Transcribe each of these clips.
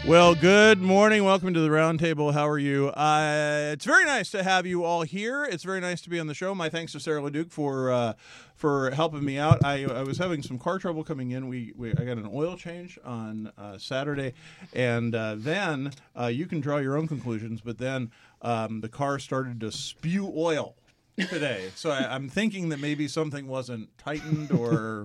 Well, good morning. Welcome to the Roundtable. How are you? It's very nice to have you all here. It's very nice to be on the show. My thanks to Sarah LeDuc for helping me out. I was having some car trouble coming in. I got an oil change on Saturday, and then you can draw your own conclusions. But then the car started to spew oil today, so I'm thinking that maybe something wasn't tightened or.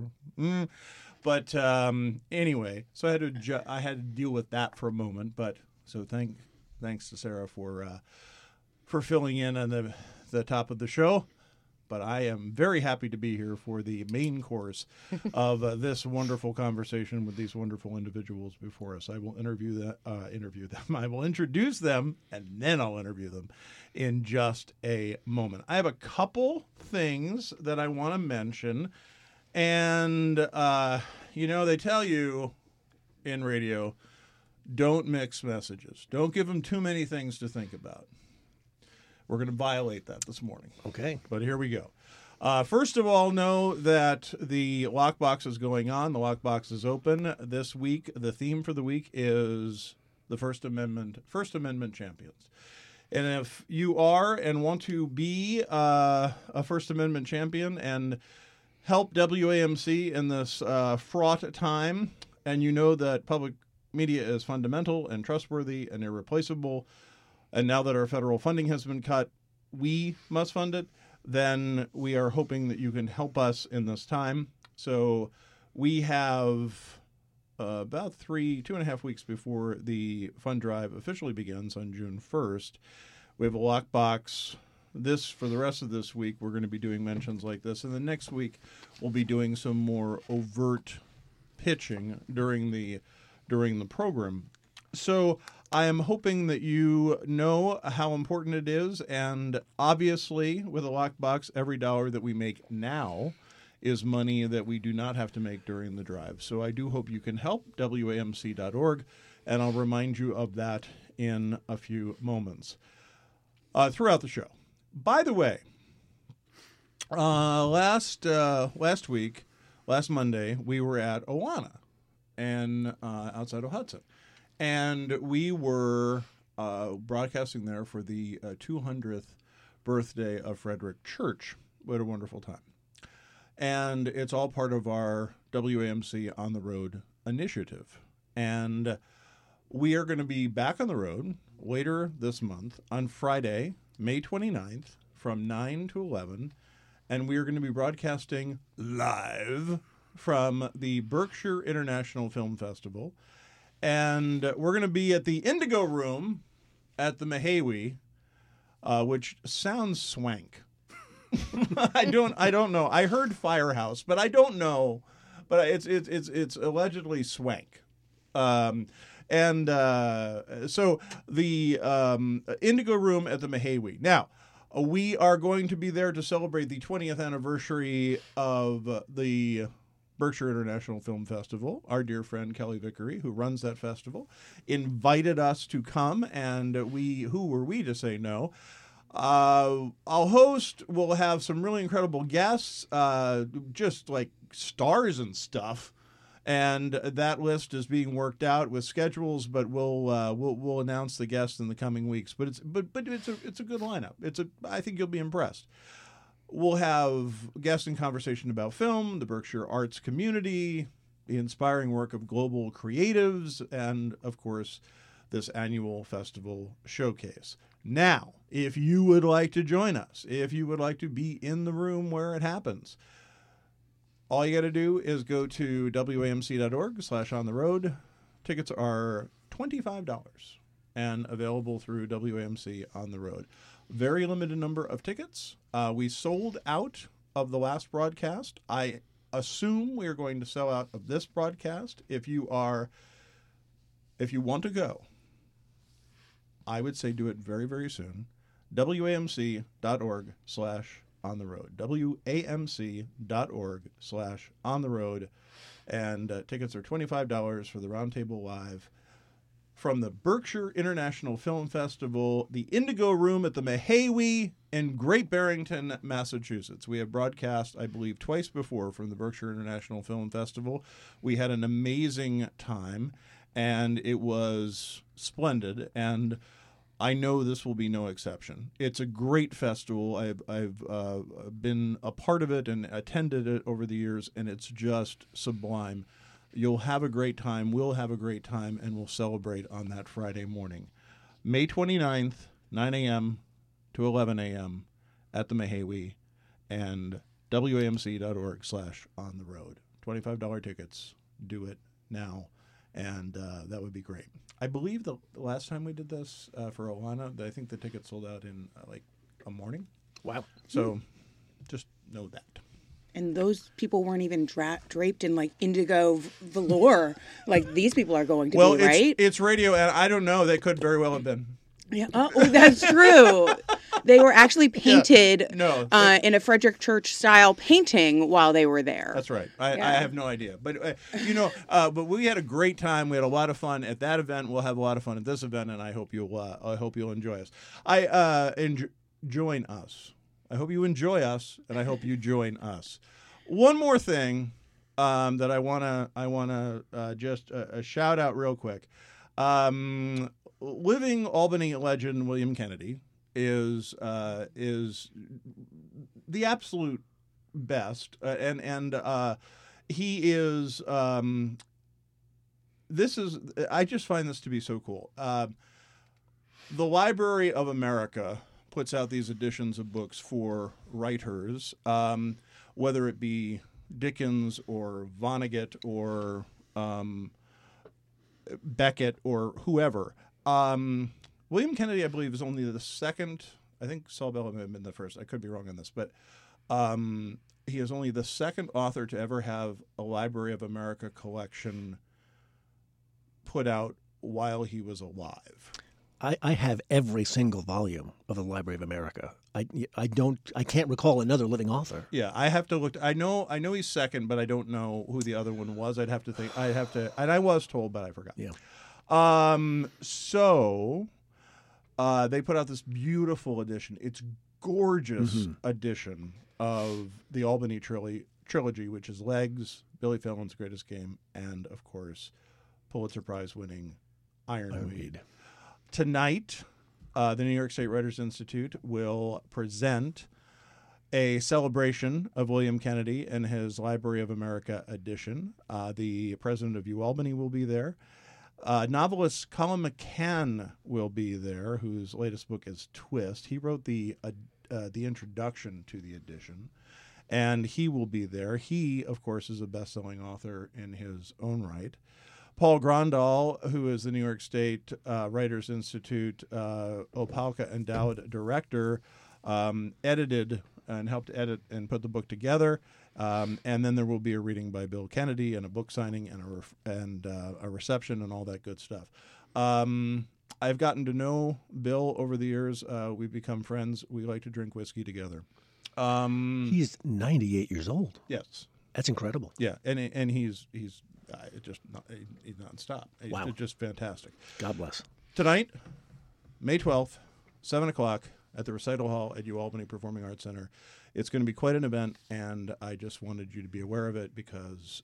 But anyway, so I had to deal with that for a moment. But so thanks to Sarah for filling in on the top of the show. But I am very happy to be here for the main course of this wonderful conversation with these wonderful individuals before us. I will interview them. I will introduce them, and then I'll interview them in just a moment. I have a couple things that I want to mention. And, they tell you in radio, don't mix messages. Don't give them too many things to think about. We're going to violate that this morning. Okay. But here we go. First of all, know that the Lockbox is going on. The Lockbox is open this week. The theme for the week is the First Amendment champions. And if you are and want to be a First Amendment champion and help WAMC in this fraught time, and you know that public media is fundamental and trustworthy and irreplaceable, and now that our federal funding has been cut, we must fund it, then we are hoping that you can help us in this time. So we have about 2.5 weeks before the fund drive officially begins on June 1st. We have a lockbox. For the rest of this week, we're going to be doing mentions like this. And then next week, we'll be doing some more overt pitching during the program. So I am hoping that you know how important it is. And obviously, with a lockbox, every dollar that we make now is money that we do not have to make during the drive. So I do hope you can help, WAMC.org. And I'll remind you of that in a few moments throughout the show. By the way, last Monday, we were at Awana and outside of Hudson, and we were broadcasting there for the 200th birthday of Frederick Church. What a wonderful time. And it's all part of our WAMC On the Road initiative. And we are going to be back on the road later this month on Friday, May 29th, from 9 to 11, and we are going to be broadcasting live from the Berkshire International Film Festival, and we're going to be at the Indigo Room at the Mehawi, which sounds swank. I don't know. I heard Firehouse, but I don't know. But it's allegedly swank. So the Indigo Room at the Mehawi. Now, we are going to be there to celebrate the 20th anniversary of the Berkshire International Film Festival. Our dear friend Kelly Vickery, who runs that festival, invited us to come, and who were we to say no? I'll host. We'll have some really incredible guests, just like stars and stuff. And that list is being worked out with schedules, but we'll announce the guests in the coming weeks. But it's a good lineup. I think you'll be impressed. We'll have guests in conversation about film, the Berkshire arts community, the inspiring work of global creatives, and of course, this annual festival showcase. Now, if you would like to join us, if you would like to be in the room where it happens, all you got to do is go to WAMC.org/on-the-road. Tickets are $25 and available through WAMC on the road. Very limited number of tickets. We sold out of the last broadcast. I assume we are going to sell out of this broadcast. If you want to go, I would say do it very, very soon. WAMC.org/on-the-road. WAMC.org/on-the-road. And tickets are $25 for the Roundtable Live from the Berkshire International Film Festival, the Indigo Room at the Mehawi in Great Barrington, Massachusetts. We have broadcast, I believe, twice before from the Berkshire International Film Festival. We had an amazing time. and it was splendid. And I know this will be no exception. It's a great festival. I've been a part of it and attended it over the years, and it's just sublime. You'll have a great time. We'll have a great time, and we'll celebrate on that Friday morning. May 29th, 9 a.m. to 11 a.m. at the Mahawi, and wamc.org/on-the-road. $25 tickets. Do it now, and that would be great. I believe the last time we did this for Alana, I think the tickets sold out in like a morning. Wow. So just know that. And those people weren't even draped in like indigo velour like these people are going to be, right? It's radio, and I don't know. They could very well have been. Yeah. Oh, that's true. They were actually painted in a Frederick Church style painting while they were there. That's right. I have no idea. But, but we had a great time. We had a lot of fun at that event. We'll have a lot of fun at this event, and I hope you'll enjoy us. Join us. I hope you enjoy us, and I hope you join us. One more thing that I wanna just shout out real quick. Living Albany legend William Kennedy is the absolute best, and he is. I just find this to be so cool. The Library of America puts out these editions of books for writers, whether it be Dickens or Vonnegut or Beckett or whoever. William Kennedy, I believe, is only the second. I think Saul Bellow may have been the first. I could be wrong on this, but he is only the second author to ever have a Library of America collection put out while he was alive. I have every single volume of the Library of America. I can't recall another living author. Yeah, I have to look. I know he's second, but I don't know who the other one was. I'd have to think. And I was told, but I forgot. Yeah. So they put out this beautiful edition. It's gorgeous edition of the Albany trilogy, which is Legs, Billy Fallon's Greatest Game, and of course, Pulitzer Prize winning Ironweed. Tonight, the New York State Writers Institute will present a celebration of William Kennedy and his Library of America edition. The president of UAlbany will be there. Novelist Colin McCann will be there, whose latest book is Twist. He wrote the introduction to the edition, and he will be there. He, of course, is a best-selling author in his own right. Paul Grandal, who is the New York State Writers Institute Opalka Endowed Director, edited and helped edit and put the book together. And then there will be a reading by Bill Kennedy and a book signing and a reception and all that good stuff. I've gotten to know Bill over the years. We've become friends. We like to drink whiskey together. He's 98 years old. Yes. That's incredible. Yeah, and he's just he's nonstop. Wow. It's just fantastic. God bless. Tonight, May 12th, 7 o'clock at the Recital Hall at UAlbany Performing Arts Center. It's going to be quite an event, and I just wanted you to be aware of it because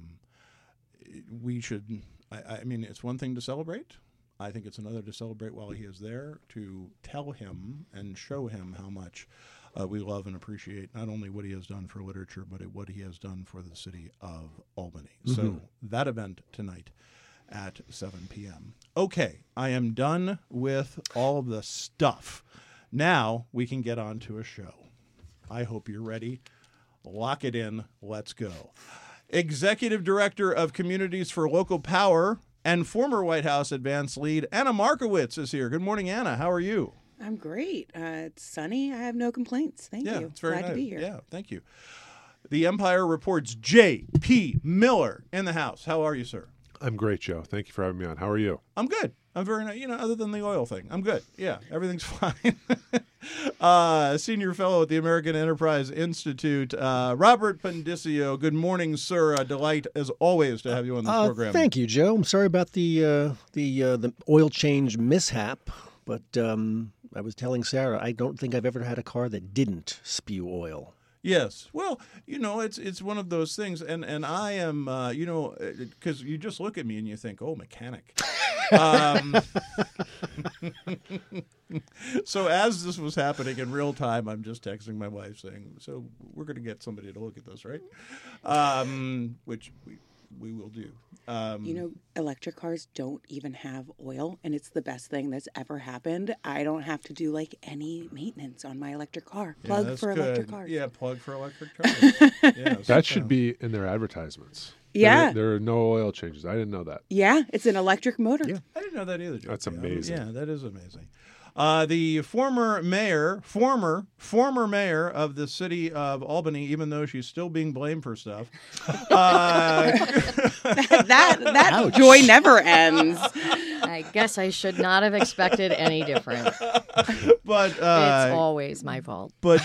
we should. I mean, it's one thing to celebrate. I think it's another to celebrate while he is there, to tell him and show him how much we love and appreciate not only what he has done for literature, but what he has done for the city of Albany. So that event tonight at 7 p.m. Okay, I am done with all the stuff. Now we can get on to a show. I hope you're ready. Lock it in. Let's go. Executive Director of Communities for Local Power and former White House advance lead, Anna Markowitz, is here. Good morning, Anna. How are you? I'm great. It's sunny. I have no complaints. Thank you. It's very Glad nice to be here. Yeah, thank you. The Empire Report's J.P. Miller in the house. How are you, sir? I'm great, Joe. Thank you for having me on. How are you? I'm good. I'm very nice. Other than the oil thing, I'm good. Yeah, everything's fine. Senior fellow at the American Enterprise Institute, Robert Pendicio. Good morning, sir. A delight, as always, to have you on this program. Thank you, Joe. I'm sorry about the oil change mishap, but I was telling Sarah, I don't think I've ever had a car that didn't spew oil. Yes. Well, it's one of those things, and I am, because you just look at me and you think, oh, mechanic. So as this was happening in real time, I'm just texting my wife saying, so we're going to get somebody to look at this, right? Which we will do. Electric cars don't even have oil, and it's the best thing that's ever happened. I don't have to do any maintenance on my electric car. Plug for electric cars. Yeah, plug for electric cars. That should be in their advertisements. Yeah. There are no oil changes. I didn't know that. Yeah, it's an electric motor. Yeah. I didn't know that either, Joe. That's amazing. Yeah, that is amazing. The former mayor of the city of Albany, even though she's still being blamed for stuff. That joy never ends. I guess I should not have expected any different. But it's always my fault. But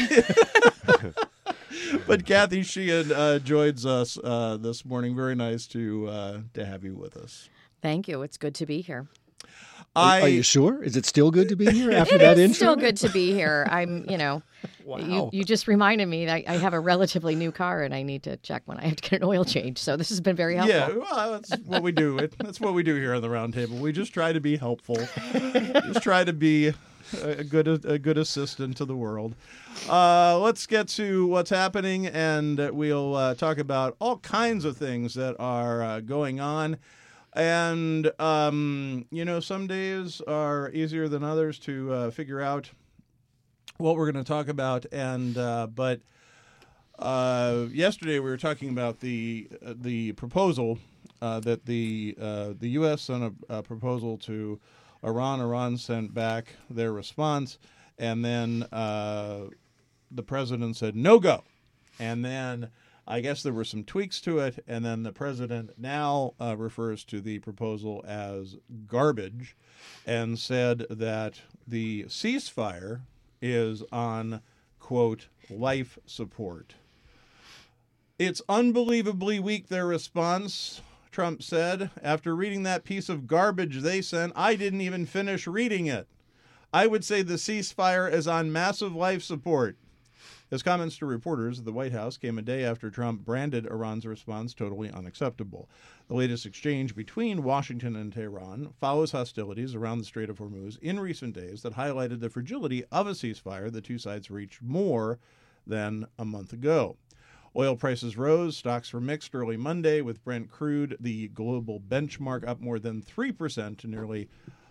Kathy Sheehan joins us this morning. Very nice to have you with us. Thank you. It's good to be here. Are you sure? Is it still good to be here after that intro? It's still good to be here. I'm, Wow. You just reminded me that I have a relatively new car and I need to check when I have to get an oil change. So this has been very helpful. Yeah, well, that's what we do. That's what we do here on the Round Table. We just try to be helpful. Just try to be a good assistant to the world. Let's get to what's happening, and we'll talk about all kinds of things that are going on. And, some days are easier than others to figure out what we're going to talk about. And but yesterday we were talking about the proposal that the U.S. sent a proposal to Iran. Iran sent back their response, and then the president said no go. And then I guess there were some tweaks to it, and then the president now refers to the proposal as garbage and said that the ceasefire is on, quote, life support. It's unbelievably weak, their response, Trump said. After reading that piece of garbage they sent, I didn't even finish reading it. I would say the ceasefire is on massive life support. His comments to reporters at the White House came a day after Trump branded Iran's response totally unacceptable. The latest exchange between Washington and Tehran follows hostilities around the Strait of Hormuz in recent days that highlighted the fragility of a ceasefire the two sides reached more than a month ago. Oil prices rose, stocks were mixed early Monday, with Brent crude, the global benchmark, up more than 3% to nearly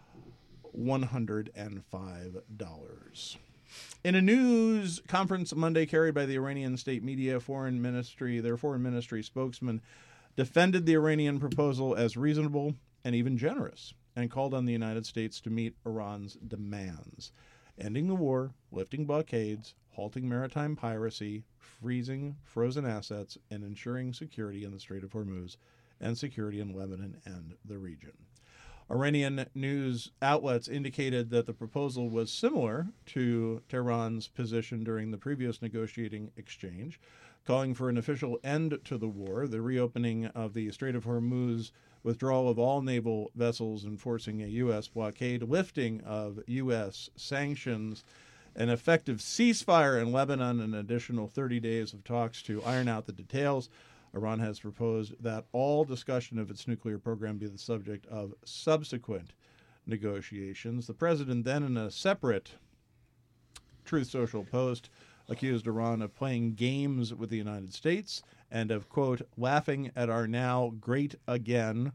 $105. In a news conference Monday carried by the Iranian state media, their foreign ministry spokesman defended the Iranian proposal as reasonable and even generous, and called on the United States to meet Iran's demands, ending the war, lifting blockades, halting maritime piracy, freezing frozen assets, and ensuring security in the Strait of Hormuz and security in Lebanon and the region. Iranian news outlets indicated that the proposal was similar to Tehran's position during the previous negotiating exchange, calling for an official end to the war, the reopening of the Strait of Hormuz, withdrawal of all naval vessels, enforcing a U.S. blockade, lifting of U.S. sanctions, an effective ceasefire in Lebanon, and an additional 30 days of talks to iron out the details. Iran has proposed that all discussion of its nuclear program be the subject of subsequent negotiations. The president then, in a separate Truth Social post, accused Iran of playing games with the United States and of, quote, laughing at our now great again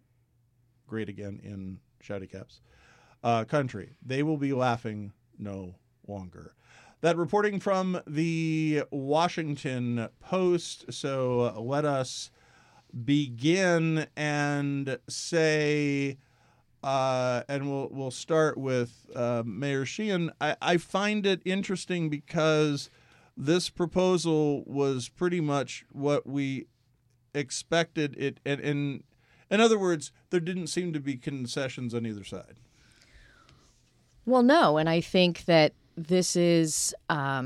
in shouty caps, country. They will be laughing no longer. That reporting from the Washington Post. So let us begin and say, and we'll start with Mayor Sheehan. I find it interesting because this proposal was pretty much what we expected it. And in other words, there didn't seem to be concessions on either side. Well, no, and I think that this is a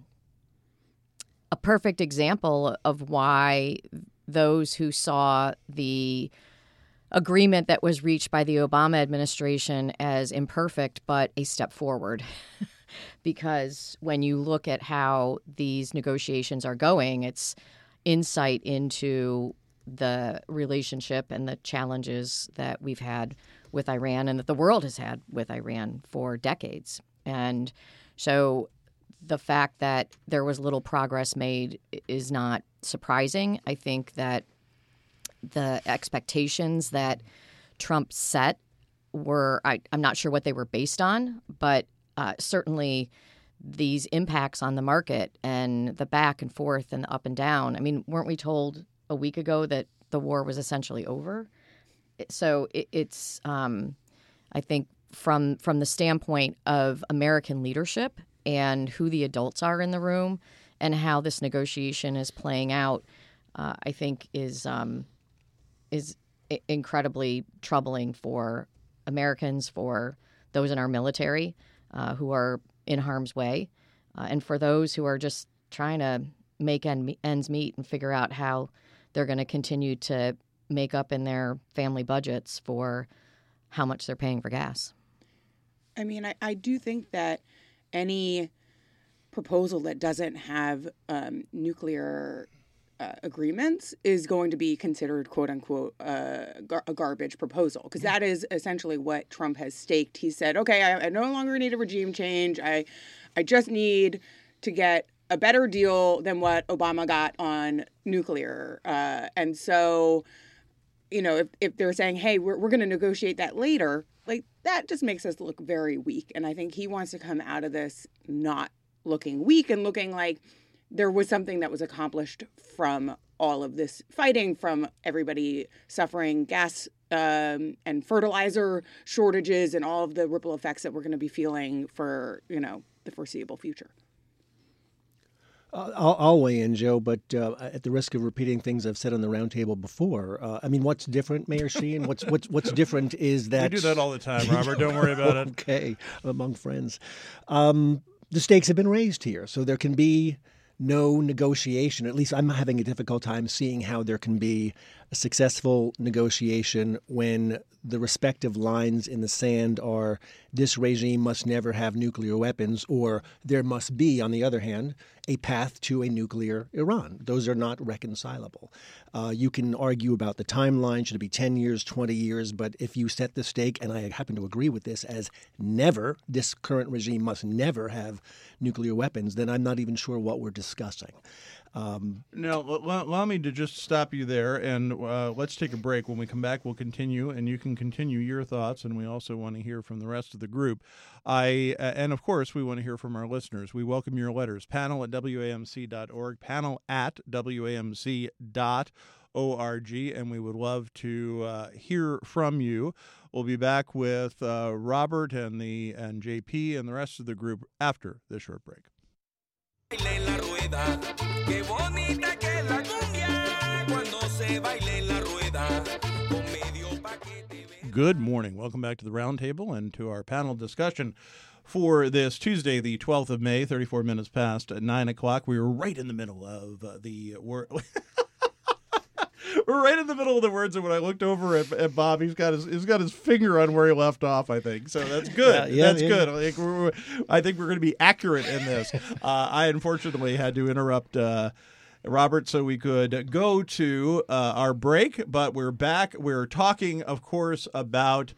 perfect example of why those who saw the agreement that was reached by the Obama administration as imperfect but a step forward because when you look at how these negotiations are going, it's insight into the relationship and the challenges that we've had with Iran and that the world has had with Iran for decades. And so the fact that there was little progress made is not surprising. I think that the expectations that Trump set were, I'm not sure what they were based on, but certainly these impacts on the market and the back and forth and the up and down. I mean, weren't we told a week ago that the war was essentially over? So it's, I think, from the standpoint of American leadership and who the adults are in the room and how this negotiation is playing out, I think is incredibly troubling for Americans, for those in our military who are in harm's way, and for those who are just trying to make ends meet and figure out how they're going to continue to make up in their family budgets for how much they're paying for gas. I mean, I do think that any proposal that doesn't have nuclear agreements is going to be considered, quote unquote, a garbage proposal, because that is essentially what Trump has staked. He said, okay, I no longer need a regime change. I just need to get a better deal than what Obama got on nuclear. And so, you know, if they're saying, hey, we're going to negotiate that later, like that just makes us look very weak. And I think he wants to come out of this not looking weak and looking like there was something that was accomplished from all of this fighting, from everybody suffering gas and fertilizer shortages and all of the ripple effects that we're going to be feeling for, you know, the foreseeable future. I'll weigh in, Joe, but at the risk of repeating things I've said on the roundtable before, I mean, what's different, Mayor Sheehan? What's different is that we do that all the time, Robert. Don't worry about it. Okay, among friends, the stakes have been raised here, so there can be no negotiation. At least I'm having a difficult time seeing how there can be a successful negotiation when the respective lines in the sand are this regime must never have nuclear weapons, or there must be, on the other hand, a path to a nuclear Iran. Those are not reconcilable. You can argue about the timeline. Should it be 10 years, 20 years? But if you set the stake, and I happen to agree with this, as never, this current regime must never have nuclear weapons, then I'm not even sure what we're discussing. Now, allow me to just stop you there, and let's take a break. When we come back, we'll continue, and you can continue your thoughts, and we also want to hear from the rest of the group. And, of course, we want to hear from our listeners. We welcome your letters. panel@wamc.org, panel@wamc.org, and we would love to hear from you. We'll be back with Robert and JP and the rest of the group after this short break. Qué bonita que es la cumbia cuando se baila en la rueda con medio paquete. Good morning. Welcome back to the Roundtable and to our panel discussion for this Tuesday, the 12th of May, 34 minutes past 9 o'clock. We were right in the middle of the word. We're right in the middle of the words, and when I looked over at Bob, he's got his finger on where he left off, I think. So that's good. That's good. I think we're going to be accurate in this. I unfortunately had to interrupt Robert so we could go to our break, but we're back. We're talking, of course, about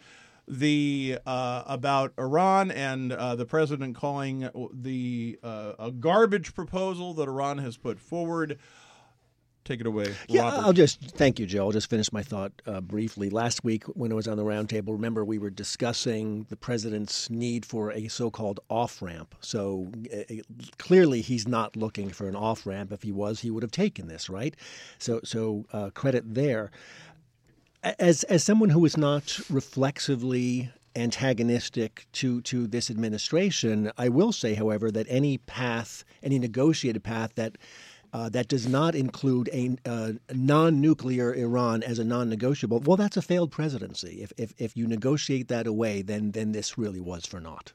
Iran and the president calling a garbage proposal that Iran has put forward. Take it away, Robert. Thank you, Joe. I'll just finish my thought briefly. Last week when I was on the roundtable, remember we were discussing the president's need for a so-called off-ramp. So clearly he's not looking for an off-ramp. If he was, he would have taken this, right? So credit there. As someone who is not reflexively antagonistic to this administration, I will say, however, that any negotiated path that does not include a non-nuclear Iran as a non-negotiable, well, that's a failed presidency. If you negotiate that away, then this really was for naught.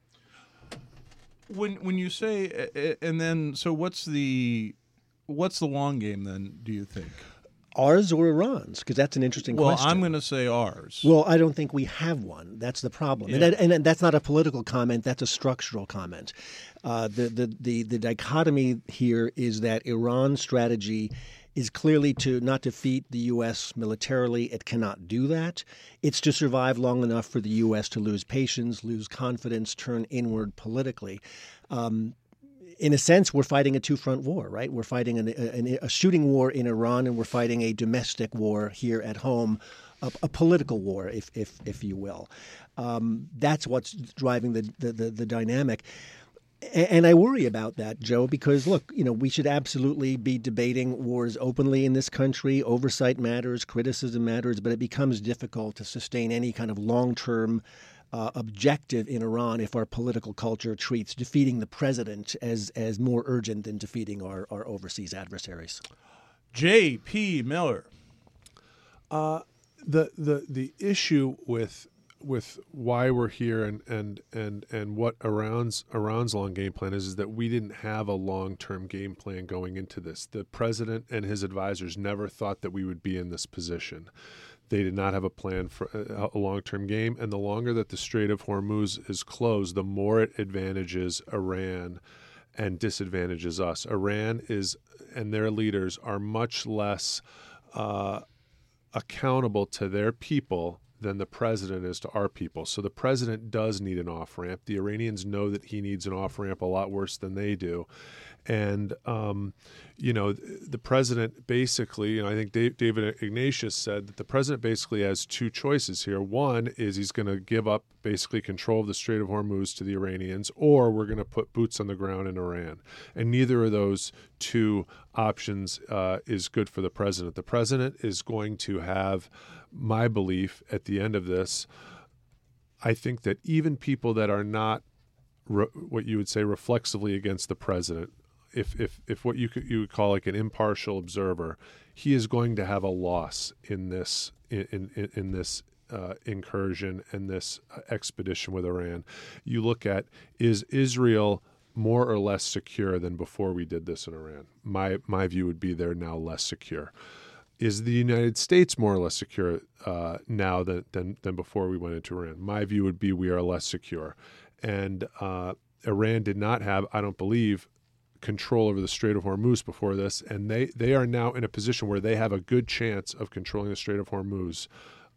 When you say, and then, so what's the long game then, do you think? Ours or Iran's? Because that's an interesting Well, question. I'm going to say ours. Well, I don't think we have one. That's the problem, Yeah. and that's not a political comment. That's a structural comment. The dichotomy here is that Iran's strategy is clearly to not defeat the U.S. militarily. It cannot do that. It's to survive long enough for the U.S. to lose patience, lose confidence, turn inward politically. In a sense, we're fighting a two-front war, right? We're fighting a shooting war in Iran, and we're fighting a domestic war here at home, a political war, if you will. That's what's driving the dynamic. And I worry about that, Joe, because, look, we should absolutely be debating wars openly in this country. Oversight matters, criticism matters, but it becomes difficult to sustain any kind of long-term objective in Iran if our political culture treats defeating the president as more urgent than defeating our overseas adversaries. J.P. Miller. The issue with why we're here and what Iran's long game plan is that we didn't have a long-term game plan going into this. The president and his advisors never thought that we would be in this position. They did not have a plan for a long-term game, and the longer that the Strait of Hormuz is closed, the more it advantages Iran and disadvantages us. Iran and their leaders are much less accountable to their people than the president is to our people. So the president does need an off-ramp. The Iranians know that he needs an off-ramp a lot worse than they do. And, the president basically, I think David Ignatius said that the president basically has two choices here. One is he's going to give up basically control of the Strait of Hormuz to the Iranians, or we're going to put boots on the ground in Iran. And neither of those two options is good for the president. The president is going to have, my belief at the end of this, I think that even people that are not what you would say reflexively against the president, if what you would call like an impartial observer, he is going to have a loss in this in this incursion and this expedition with Iran. You look at, is Israel more or less secure than before we did this in Iran? My view would be they're now less secure. Is the United States more or less secure now than before we went into Iran? My view would be we are less secure. And Iran did not have, I don't believe, control over the Strait of Hormuz before this, and they are now in a position where they have a good chance of controlling the Strait of Hormuz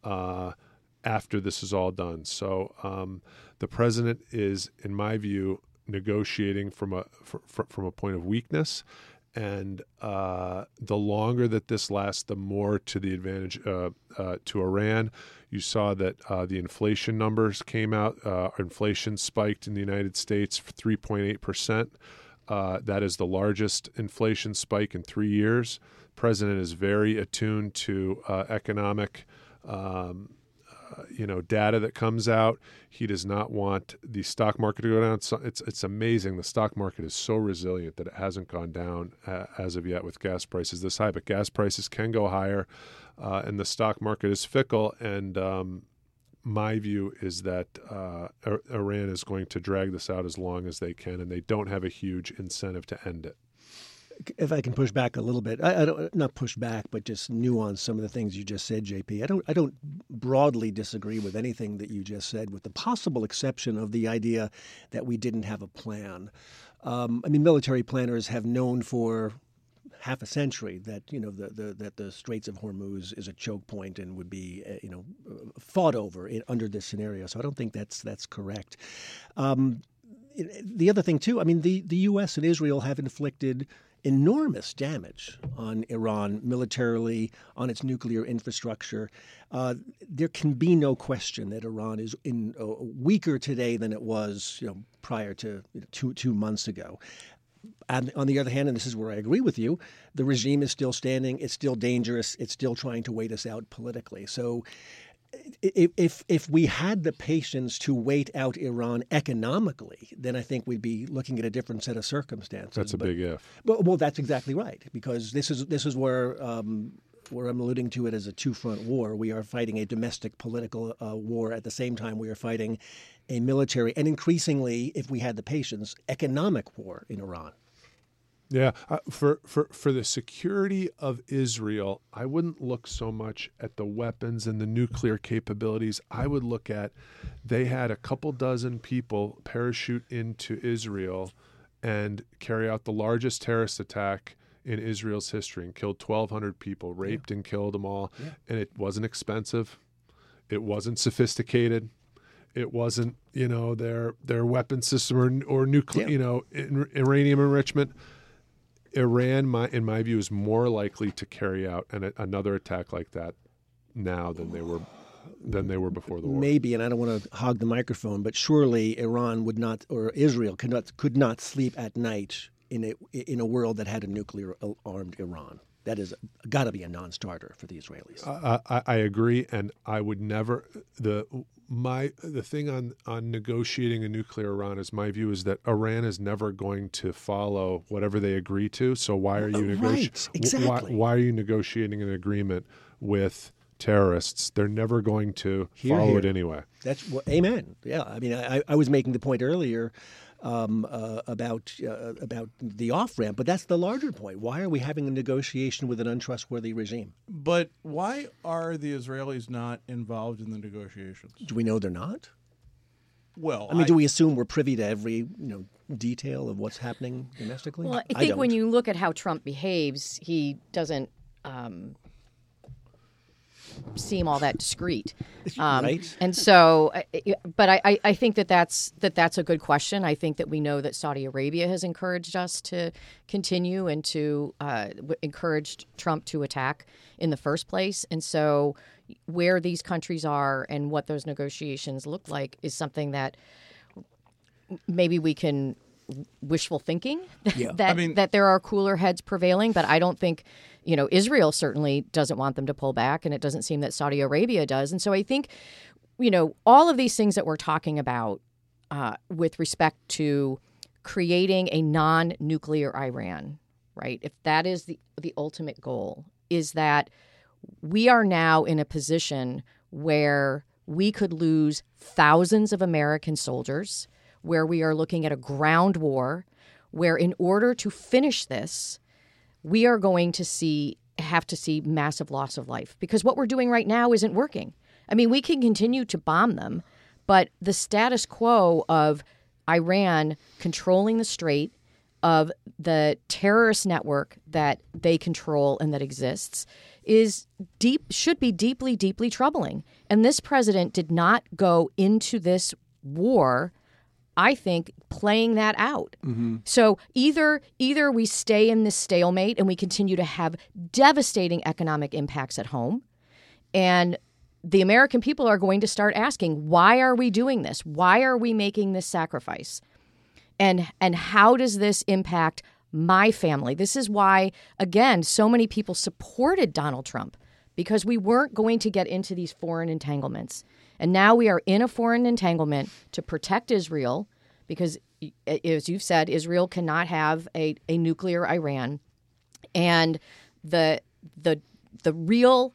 after this is all done. So the president is, in my view, negotiating from a point of weakness, and the longer that this lasts, the more to the advantage to Iran. You saw that the inflation numbers came out. Inflation spiked in the United States for 3.8%. That is the largest inflation spike in 3 years. The president is very attuned to economic data that comes out. He does not want the stock market to go down. It's amazing. The stock market is so resilient that it hasn't gone down as of yet with gas prices this high. But gas prices can go higher, and the stock market is fickle. And my view is that Iran is going to drag this out as long as they can, and they don't have a huge incentive to end it. If I can push back a little bit, I don't, not push back, but just nuance some of the things you just said, JP. I don't broadly disagree with anything that you just said, with the possible exception of the idea that we didn't have a plan. Military planners have known for half a century that that the Straits of Hormuz is a choke point and would be fought over under this scenario. So I don't think that's correct. The other thing too, the U.S. and Israel have inflicted enormous damage on Iran militarily, on its nuclear infrastructure. There can be no question that Iran is weaker today than it was prior to 2 months ago. And on the other hand, and this is where I agree with you, the regime is still standing. It's still dangerous. It's still trying to wait us out politically. So if we had the patience to wait out Iran economically, then I think we'd be looking at a different set of circumstances. That's a big if. Well, that's exactly right, because this is where I'm alluding to it as a two-front war. We are fighting a domestic political war. At the same time, we are fighting a military and increasingly, if we had the patience, economic war in Iran. Yeah, for the security of Israel, I wouldn't look so much at the weapons and the nuclear capabilities. I would look at they had a couple dozen people parachute into Israel and carry out the largest terrorist attack in Israel's history and killed 1,200 people, raped and killed them all. Yeah. And it wasn't expensive. It wasn't sophisticated. It wasn't, their weapon system or nuclear, uranium enrichment. Iran, in my view, is more likely to carry out another attack like that now than they were before the war. Maybe, and I don't want to hog the microphone, but surely Iran would not, or Israel could not sleep at night in a world that had a nuclear armed Iran. That is got to be a non-starter for the Israelis. I agree, and I would never the thing on negotiating a nuclear Iran is my view is that Iran is never going to follow whatever they agree to. So why are you exactly. why are you negotiating an agreement with terrorists? They're never going to follow it anyway. That's amen. Yeah, I mean, I was making the point earlier about the off-ramp, but that's the larger point. Why are we having a negotiation with an untrustworthy regime? But why are the Israelis not involved in the negotiations? Do we know they're not? Well, I mean, do we assume we're privy to every detail of what's happening domestically? Well, I think when you look at how Trump behaves, he doesn't seem all that discreet, right? And so, but I think that's a good question. I think that we know that Saudi Arabia has encouraged us to continue and to encouraged Trump to attack in the first place. And so, where these countries are and what those negotiations look like is something that maybe we can wishful thinking that there are cooler heads prevailing, but I don't think, Israel certainly doesn't want them to pull back, and it doesn't seem that Saudi Arabia does. And so I think, all of these things that we're talking about with respect to creating a non-nuclear Iran, right? If that is the ultimate goal, is that we are now in a position where we could lose thousands of American soldiers, where we are looking at a ground war, where in order to finish this, we are going to have to see massive loss of life, because what we're doing right now isn't working. I mean, we can continue to bomb them, but the status quo of Iran controlling the strait, of the terrorist network that they control and that exists, should be deeply, deeply troubling. And this president did not go into this war, I think, playing that out. Mm-hmm. So either we stay in this stalemate and we continue to have devastating economic impacts at home, and the American people are going to start asking, why are we doing this? Why are we making this sacrifice? And how does this impact my family? This is why, again, so many people supported Donald Trump, because we weren't going to get into these foreign entanglements. And now we are in a foreign entanglement to protect Israel, because, as you've said, Israel cannot have a nuclear Iran. And the real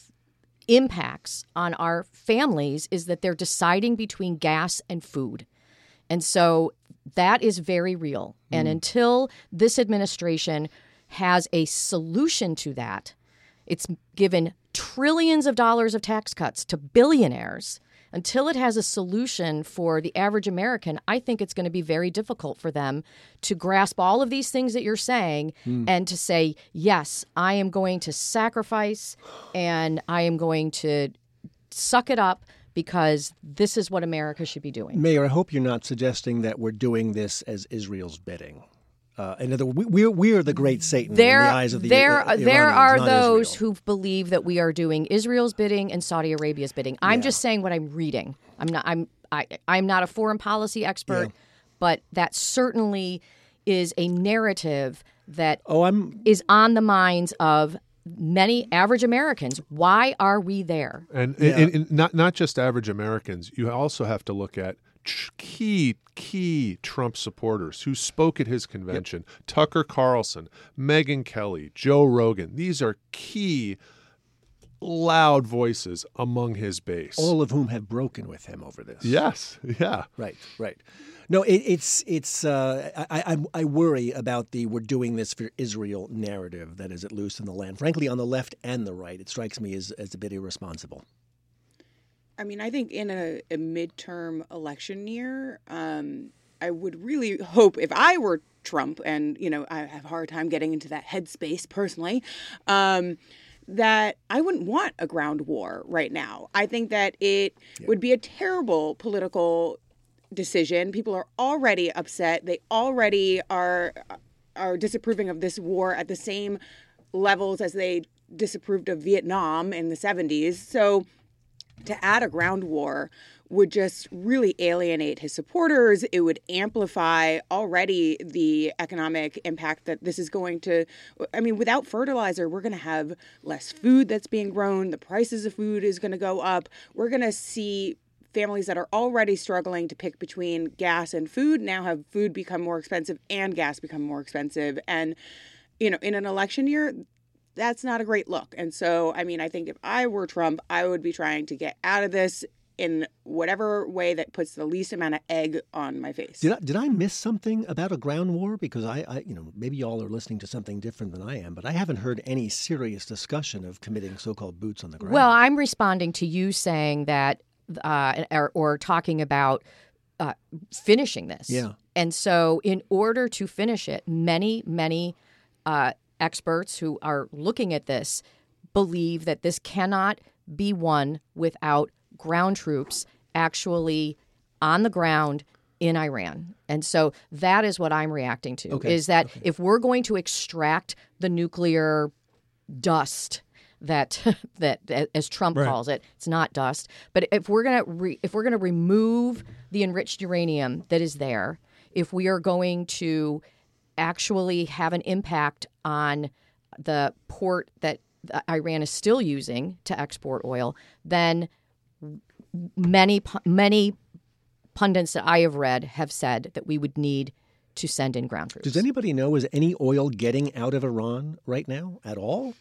impacts on our families is that they're deciding between gas and food. And so that is very real. And until this administration has a solution to that, it's given trillions of dollars of tax cuts to billionaires. Until it has a solution for the average American, I think it's going to be very difficult for them to grasp all of these things that you're saying and to say, yes, I am going to sacrifice and I am going to suck it up, because this is what America should be doing. Mayor, I hope you're not suggesting that we're doing this as Israel's bidding. In other words, we are the great Satan in the eyes of the Iranians. There are not those Israel. who believe that we are doing Israel's bidding and Saudi Arabia's bidding. I'm just saying what I'm reading. I'm not a foreign policy expert, but that certainly is a narrative that is on the minds of many average Americans. Why are we there? And not just average Americans. You also have to look at key Trump supporters who spoke at his convention. Yep. Tucker Carlson, Megyn Kelly, Joe Rogan. These are key loud voices among his base. All of whom have broken with him over this. Yes. Yeah. Right. No, I worry about the "we're doing this for Israel" narrative that is at loose in the land. Frankly, on the left and the right, it strikes me as a bit irresponsible. I mean, I think in a midterm election year, I would really hope, if I were Trump, and I have a hard time getting into that headspace personally, that I wouldn't want a ground war right now. I think that it would be a terrible political decision. People are already upset. They already are disapproving of this war at the same levels as they disapproved of Vietnam in the 70s. So to add a ground war would just really alienate his supporters. It would amplify already the economic impact that this is going to. I mean, without fertilizer, we're going to have less food that's being grown. The prices of food is going to go up. We're going to see families that are already struggling to pick between gas and food now have food become more expensive and gas become more expensive. And, in an election year, that's not a great look. And so, I mean, I think if I were Trump, I would be trying to get out of this in whatever way that puts the least amount of egg on my face. Did I miss something about a ground war? Because I maybe y'all are listening to something different than I am, but I haven't heard any serious discussion of committing so-called boots on the ground. Well, I'm responding to you saying that, or talking about finishing this. Yeah. And so in order to finish it, many experts who are looking at this believe that this cannot be won without ground troops actually on the ground in Iran. And so that is what I'm reacting to, is that if we're going to extract the nuclear dust that as Trump calls it, it's not dust, but if we're going to remove the enriched uranium that is there, if we are going to actually have an impact on the port that Iran is still using to export oil, then many pundits that I have read have said that we would need to send in ground troops. Does anybody know, is any oil getting out of Iran right now at all?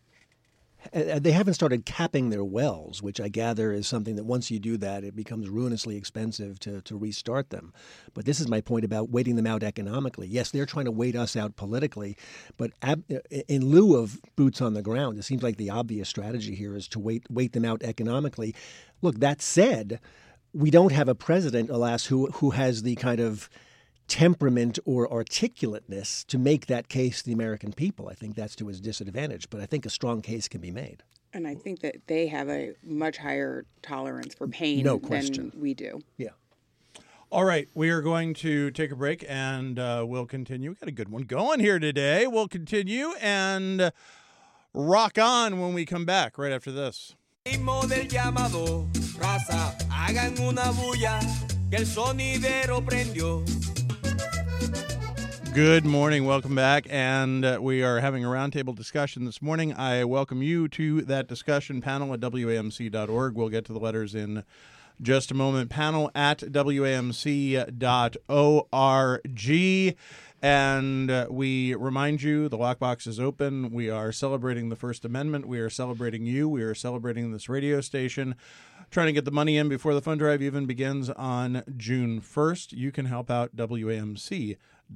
They haven't started capping their wells, which I gather is something that once you do that, it becomes ruinously expensive to restart them. But this is my point about waiting them out economically. Yes, they're trying to wait us out politically, but in lieu of boots on the ground, it seems like the obvious strategy here is to wait them out economically. Look, that said, we don't have a president, alas, who has the kind of temperament or articulateness to make that case to the American people. I think that's to his disadvantage, but I think a strong case can be made. And I think that they have a much higher tolerance for pain than we do. Yeah. All right, we are going to take a break and we'll continue. We got a good one going here today. We'll continue and rock on when we come back right after this. Good morning. Welcome back. And we are having a roundtable discussion this morning. I welcome you to that discussion panel at WAMC.org. We'll get to the letters in just a moment. Panel at WAMC.org. And we remind you, the lockbox is open. We are celebrating the First Amendment. We are celebrating you. We are celebrating this radio station. Trying to get the money in before the fund drive even begins on June 1st. You can help out WAMC.org.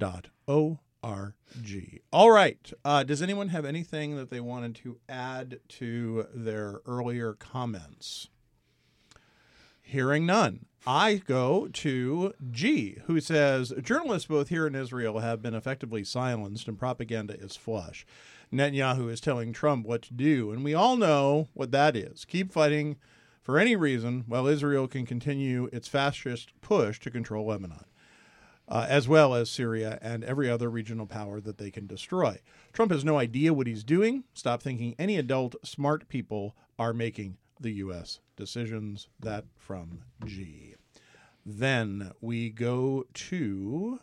All right. Does anyone have anything that they wanted to add to their earlier comments? Hearing none. I go to G, who says, journalists both here and Israel have been effectively silenced and propaganda is flush. Netanyahu is telling Trump what to do, and we all know what that is. Keep fighting for any reason while Israel can continue its fascist push to control Lebanon, as well as Syria and every other regional power that they can destroy. Trump has no idea what he's doing. Stop thinking any adult, smart people are making the U.S. decisions. That from G. Then we go to...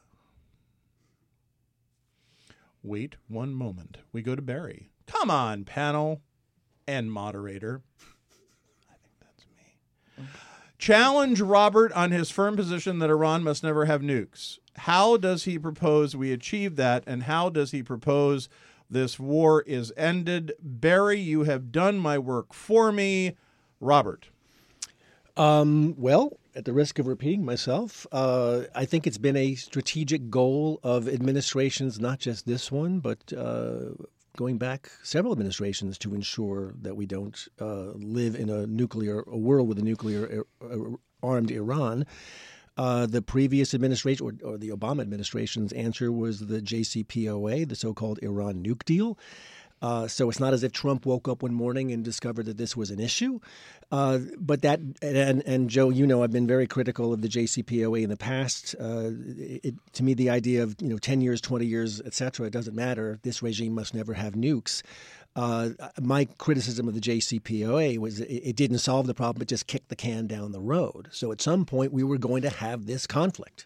Wait one moment. We go to Barry. Come on, panel and moderator. I think that's me. Challenge Robert on his firm position that Iran must never have nukes. How does he propose we achieve that, and how does he propose This war is ended. Barry, you have done my work for me. Robert. Well, at the risk of repeating myself, I think it's been a strategic goal of administrations, not just this one, but going back several administrations, to ensure that we don't live in a world with a nuclear armed Iran. The previous administration, or the Obama administration's answer, was the JCPOA, the so-called Iran nuke deal. So it's not as if Trump woke up one morning and discovered that this was an issue. But that, and Joe, I've been very critical of the JCPOA in the past. To me, the idea of 10 years, 20 years, et cetera, it doesn't matter. This regime must never have nukes. My criticism of the JCPOA was it didn't solve the problem, it just kicked the can down the road. So at some point, we were going to have this conflict.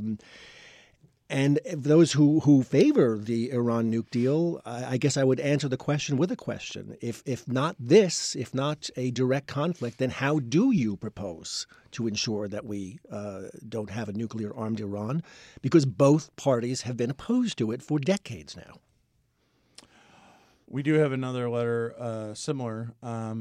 And those who favor the Iran nuke deal, I guess I would answer the question with a question. If not a direct conflict, then how do you propose to ensure that we don't have a nuclear-armed Iran? Because both parties have been opposed to it for decades now. We do have another letter similar,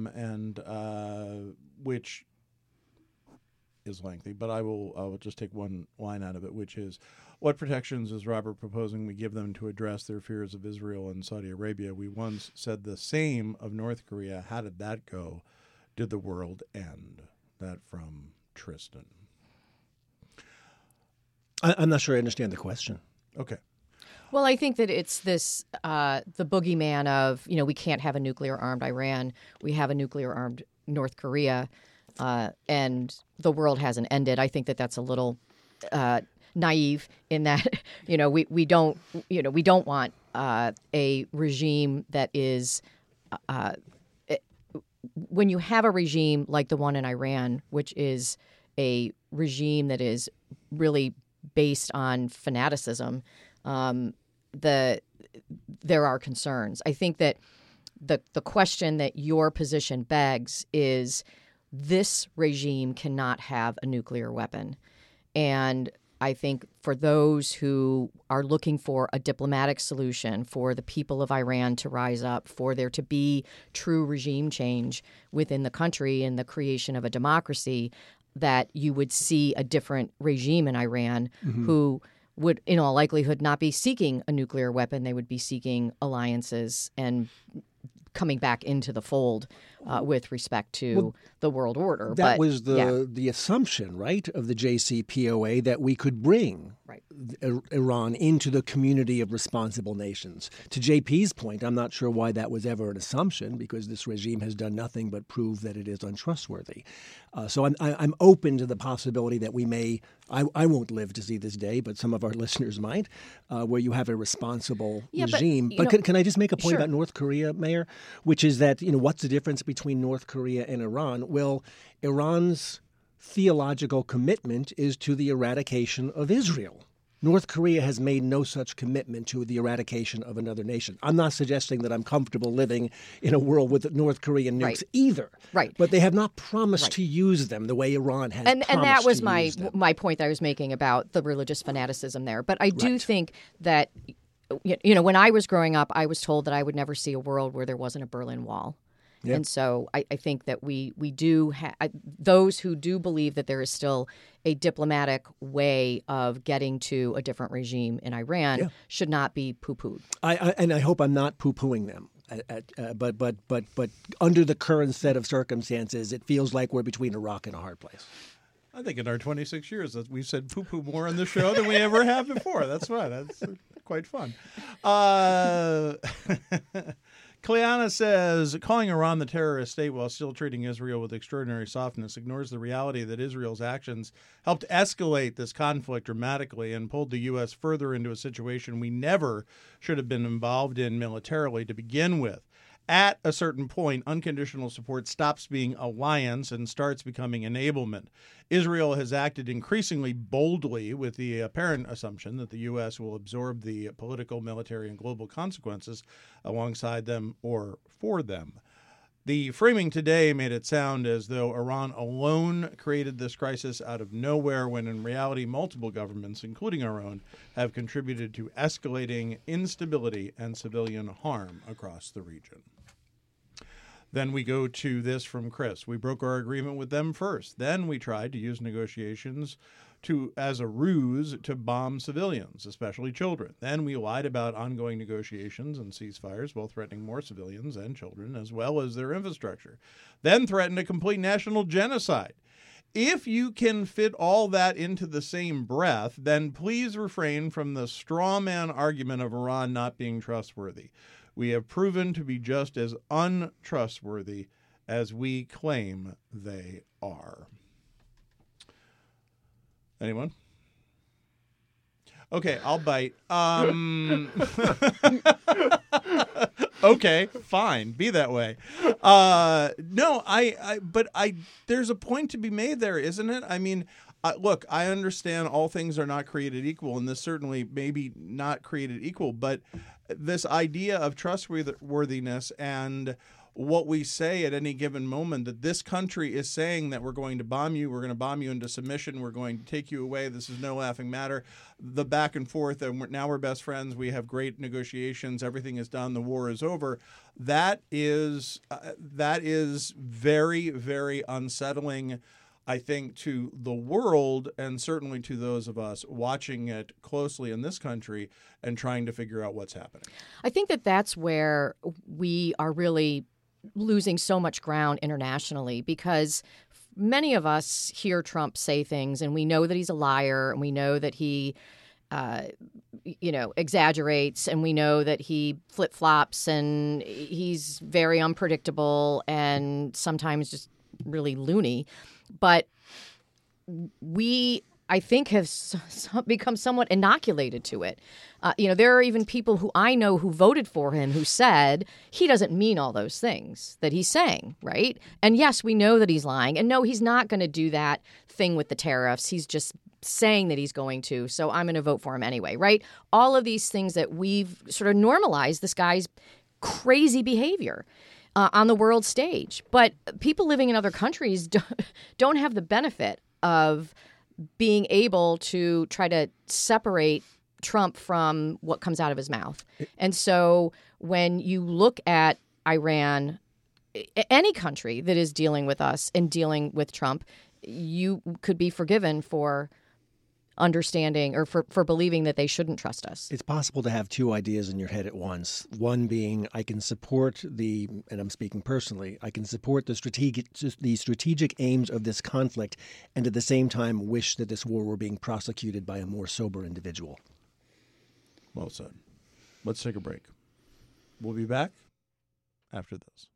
which is lengthy, but I will just take one line out of it, which is, what protections is Robert proposing we give them to address their fears of Israel and Saudi Arabia? We once said the same of North Korea. How did that go? Did the world end? That from Tristan. I'm not sure I understand the question. Okay. Well, I think that it's this, the boogeyman of, we can't have a nuclear-armed Iran. We have a nuclear-armed North Korea, and the world hasn't ended. I think that that's a little naive in that, we don't want a regime that is, when you have a regime like the one in Iran, which is a regime that is really based on fanaticism, there are concerns. I think that the question that your position begs is, this regime cannot have a nuclear weapon. And I think for those who are looking for a diplomatic solution, for the people of Iran to rise up, for there to be true regime change within the country and the creation of a democracy, that you would see a different regime in Iran who would, in all likelihood, not be seeking a nuclear weapon. They would be seeking alliances and coming back into the fold with respect to the world order. That was the assumption, right, of the JCPOA, that we could bring Iran into the community of responsible nations. To JP's point, I'm not sure why that was ever an assumption, because this regime has done nothing but prove that it is untrustworthy. So I'm open to the possibility that we may, I won't live to see this day, but some of our listeners might, where you have a responsible regime. But can I just make a point about North Korea, Mayor? Which is that, what's the difference between North Korea and Iran? Well, Iran's theological commitment is to the eradication of Israel. North Korea has made no such commitment to the eradication of another nation. I'm not suggesting that I'm comfortable living in a world with North Korean nukes either. Right. But they have not promised to use them the way Iran has promised and that was to use them. my point that I was making about the religious fanaticism there. But I do think that, when I was growing up, I was told that I would never see a world where there wasn't a Berlin Wall. Yep. And so I think that we do those who do believe that there is still a diplomatic way of getting to a different regime in Iran should not be poo-pooed. And I hope I'm not poo-pooing them. But under the current set of circumstances, it feels like we're between a rock and a hard place. I think in our 26 years that we've said poo-poo more on the show than we ever have before. That's right. That's quite fun. Cleana says, calling Iran the terrorist state while still treating Israel with extraordinary softness ignores the reality that Israel's actions helped escalate this conflict dramatically and pulled the U.S. further into a situation we never should have been involved in militarily to begin with. At a certain point, unconditional support stops being alliance and starts becoming enablement. Israel has acted increasingly boldly with the apparent assumption that the U.S. will absorb the political, military, and global consequences alongside them or for them. The framing today made it sound as though Iran alone created this crisis out of nowhere, when in reality, multiple governments, including our own, have contributed to escalating instability and civilian harm across the region. Then we go to this from Chris. We broke our agreement with them first. Then we tried to use negotiations as a ruse to bomb civilians, especially children. Then we lied about ongoing negotiations and ceasefires while threatening more civilians and children, as well as their infrastructure. Then threatened a complete national genocide. If you can fit all that into the same breath, then please refrain from the straw man argument of Iran not being trustworthy. We have proven to be just as untrustworthy as we claim they are. Anyone? Okay, I'll bite. Okay, fine. Be that way. No, but there's a point to be made there, isn't it? I mean, look, I understand all things are not created equal, and this certainly maybe not created equal, but this idea of trustworthiness and what we say at any given moment, that this country is saying that we're going to bomb you, we're going to bomb you into submission, we're going to take you away, this is no laughing matter, the back and forth, and now we're best friends, we have great negotiations, everything is done, the war is over. That is very, very unsettling, I think, to the world, and certainly to those of us watching it closely in this country and trying to figure out what's happening. I think that that's where we are really losing so much ground internationally, because many of us hear Trump say things and we know that he's a liar, and we know that he exaggerates, and we know that he flip-flops, and he's very unpredictable and sometimes just really loony. But we, I think, have become somewhat inoculated to it. There are even people who I know who voted for him who said he doesn't mean all those things that he's saying, right? And yes, we know that he's lying. And no, he's not going to do that thing with the tariffs. He's just saying that he's going to, so I'm going to vote for him anyway, right? All of these things that we've sort of normalized this guy's crazy behavior on the world stage. But people living in other countries don't have the benefit of being able to try to separate Trump from what comes out of his mouth. And so when you look at Iran, any country that is dealing with us and dealing with Trump, you could be forgiven for understanding or for believing that they shouldn't trust us. It's possible to have two ideas in your head at once. One being, I can support and I'm speaking personally, I can support the strategic aims of this conflict, and at the same time wish that this war were being prosecuted by a more sober individual. Well said. Let's take a break. We'll be back after this.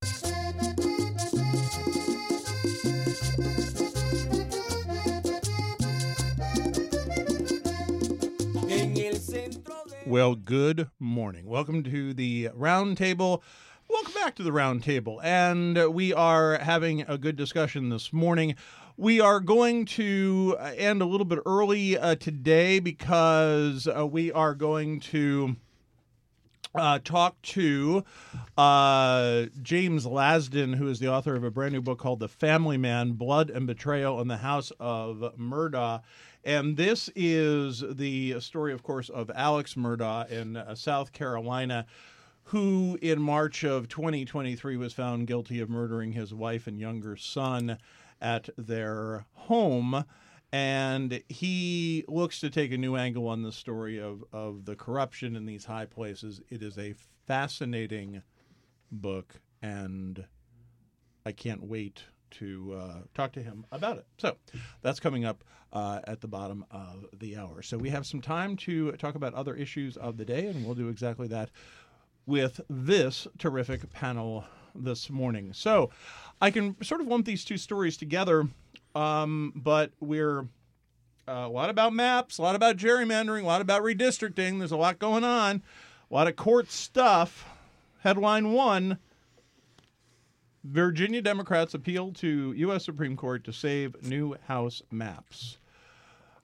Well, good morning. Welcome to the Round Table. Welcome back to the Round Table. And we are having a good discussion this morning. We are going to end a little bit early today because we are going to talk to James Lasden, who is the author of a brand new book called The Family Man, Blood and Betrayal in the House of Murdaugh. And this is the story, of course, of Alex Murdaugh in South Carolina, who in March of 2023 was found guilty of murdering his wife and younger son at their home. And he looks to take a new angle on the story of the corruption in these high places. It is a fascinating book, and I can't wait to talk to him about it. So that's coming up at the bottom of the hour. So we have some time to talk about other issues of the day, and we'll do exactly that with this terrific panel this morning. So I can sort of lump these two stories together, but we're a lot about maps, a lot about gerrymandering, a lot about redistricting. There's a lot going on, a lot of court stuff. Headline one: Virginia Democrats appeal to U.S. Supreme Court to save new House maps.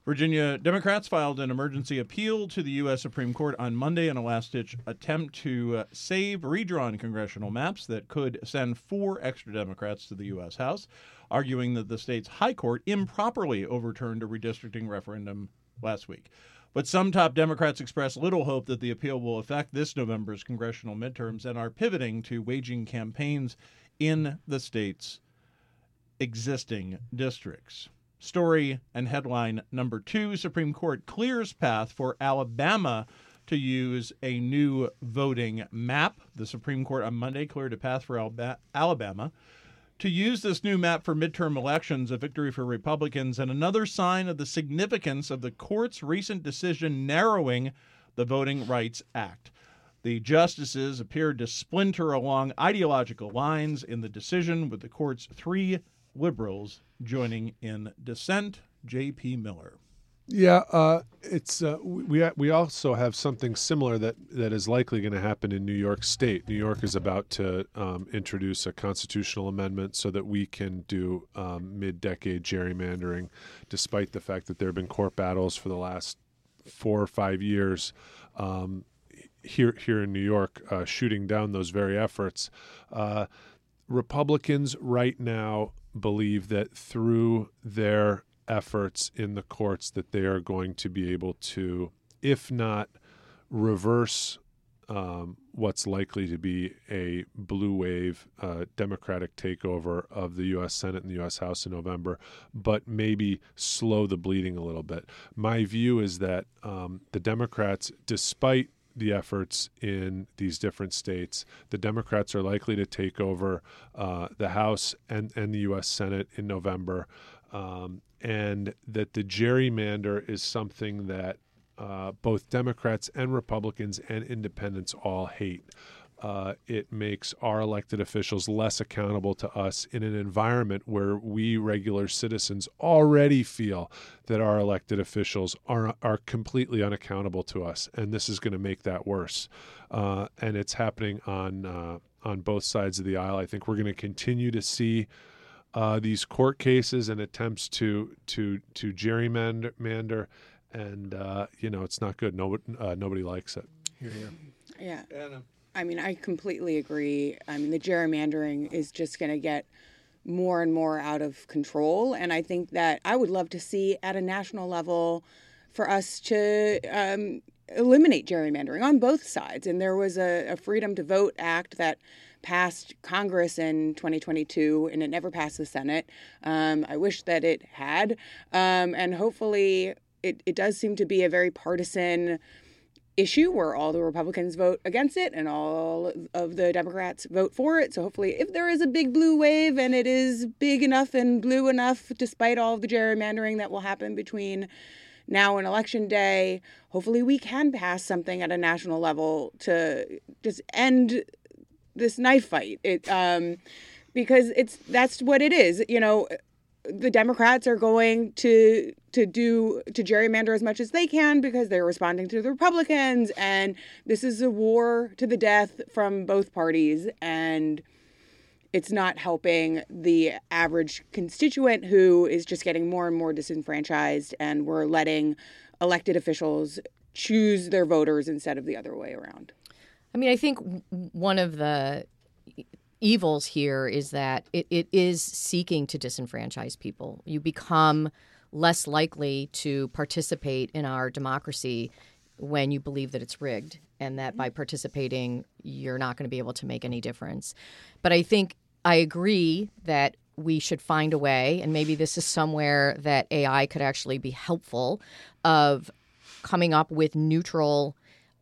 Virginia Democrats filed an emergency appeal to the U.S. Supreme Court on Monday in a last-ditch attempt to save redrawn congressional maps that could send 4 extra Democrats to the U.S. House, arguing that the state's high court improperly overturned a redistricting referendum last week. But some top Democrats expressed little hope that the appeal will affect this November's congressional midterms and are pivoting to waging campaigns in the state's existing districts. Story and headline number 2, Supreme Court clears path for Alabama to use a new voting map. The Supreme Court on Monday cleared a path for Alabama to use this new map for midterm elections, a victory for Republicans, and another sign of the significance of the court's recent decision narrowing the Voting Rights Act. The justices appeared to splinter along ideological lines in the decision, with the court's 3 liberals joining in dissent. J.P. Miller. Yeah, it's we also have something similar that is likely going to happen in New York State. New York is about to introduce a constitutional amendment so that we can do mid-decade gerrymandering, despite the fact that there have been court battles for the last 4 or 5 years here in New York, shooting down those very efforts. Republicans right now believe that through their efforts in the courts that they are going to be able to, if not reverse what's likely to be a blue wave Democratic takeover of the U.S. Senate and the U.S. House in November, but maybe slow the bleeding a little bit. My view is that the Democrats, despite the efforts in these different states, the Democrats are likely to take over the House and the U.S. Senate in November, and that the gerrymander is something that both Democrats and Republicans and independents all hate. It makes our elected officials less accountable to us in an environment where we regular citizens already feel that our elected officials are completely unaccountable to us, and this is going to make that worse. And it's happening on both sides of the aisle. I think we're going to continue to see these court cases and attempts to gerrymander, and it's not good. Nobody likes it. Yeah. I mean, I completely agree. I mean, the gerrymandering is just going to get more and more out of control. And I think that I would love to see at a national level for us to eliminate gerrymandering on both sides. And there was a Freedom to Vote Act that passed Congress in 2022, and it never passed the Senate. I wish that it had. And hopefully it does seem to be a very partisan issue where all the Republicans vote against it and all of the Democrats vote for it. So hopefully if there is a big blue wave and it is big enough and blue enough, despite all of the gerrymandering that will happen between now and Election Day, hopefully we can pass something at a national level to just end this knife fight. Because that's what it is. The Democrats are going to gerrymander as much as they can because they're responding to the Republicans, and this is a war to the death from both parties, and it's not helping the average constituent who is just getting more and more disenfranchised, and we're letting elected officials choose their voters instead of the other way around. I mean, I think one of the evils here is that it is seeking to disenfranchise people. You become less likely to participate in our democracy when you believe that it's rigged and that by participating, you're not going to be able to make any difference. But I think I agree that we should find a way, and maybe this is somewhere that AI could actually be helpful, of coming up with neutral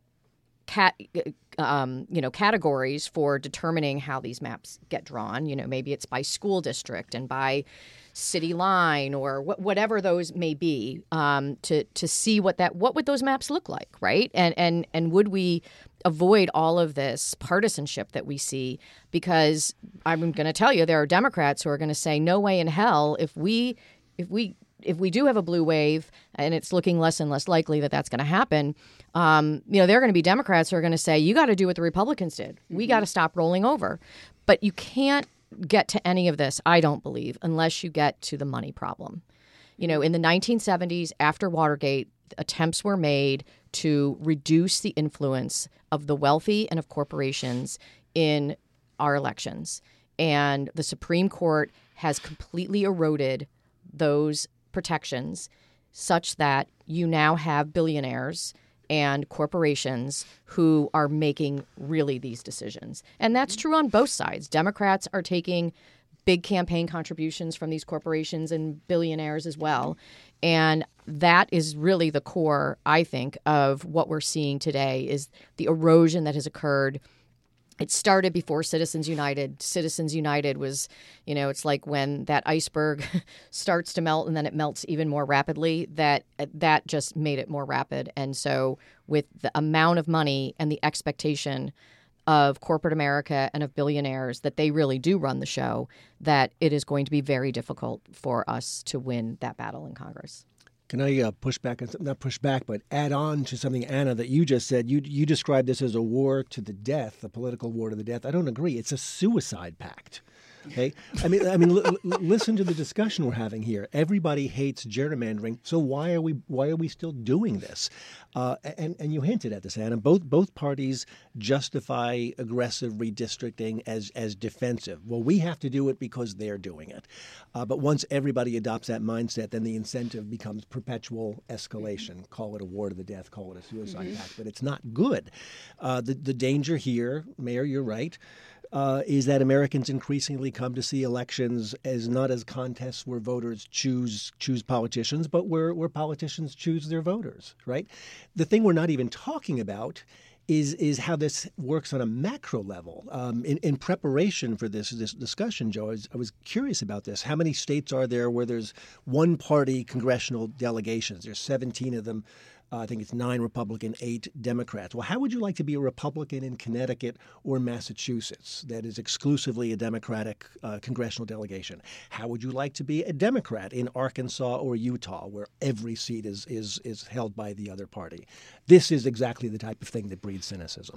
categories for determining how these maps get drawn. Maybe it's by school district and by city line or whatever those may be, to see what would those maps look like, right? And would we avoid all of this partisanship that we see? Because I'm going to tell you, there are Democrats who are going to say, no way in hell, if we do have a blue wave, and it's looking less and less likely that that's going to happen, there are going to be Democrats who are going to say, you got to do what the Republicans did. We got to stop rolling over. But you can't get to any of this, I don't believe, unless you get to the money problem. You know, in the 1970s, after Watergate, attempts were made to reduce the influence of the wealthy and of corporations in our elections. And the Supreme Court has completely eroded those protections such that you now have billionaires and corporations who are making really these decisions. And that's true on both sides. Democrats are taking big campaign contributions from these corporations and billionaires as well. And that is really the core, I think, of what we're seeing today is the erosion that has occurred. It started before Citizens United. Citizens United was, you know, it's like when that iceberg starts to melt and then it melts even more rapidly, that just made it more rapid. And so with the amount of money and the expectation of corporate America and of billionaires that they really do run the show, that it is going to be very difficult for us to win that battle in Congress. Can I push back, not push back, but add on to something, Anna, that you just said? You described this as a war to the death, a political war to the death. I don't agree. It's a suicide pact. Okay, I mean, listen to the discussion we're having here. Everybody hates gerrymandering, so why are we still doing this? And you hinted at this, Anna. Both parties justify aggressive redistricting as defensive. Well, we have to do it because they're doing it. But once everybody adopts that mindset, then the incentive becomes perpetual escalation. Call it a war to the death. Call it a suicide pact. But it's not good. The danger here, Mayor, you're right. Is that Americans increasingly come to see elections as not as contests where voters choose politicians, but where politicians choose their voters, right? The thing we're not even talking about is how this works on a macro level. In preparation for this discussion, Joe, I was curious about this. How many states are there where there's one-party congressional delegations? There's 17 of them. I think it's 9 Republican, 8 Democrats. Well, how would you like to be a Republican in Connecticut or Massachusetts that is exclusively a Democratic congressional delegation? How would you like to be a Democrat in Arkansas or Utah, where every seat is held by the other party? This is exactly the type of thing that breeds cynicism.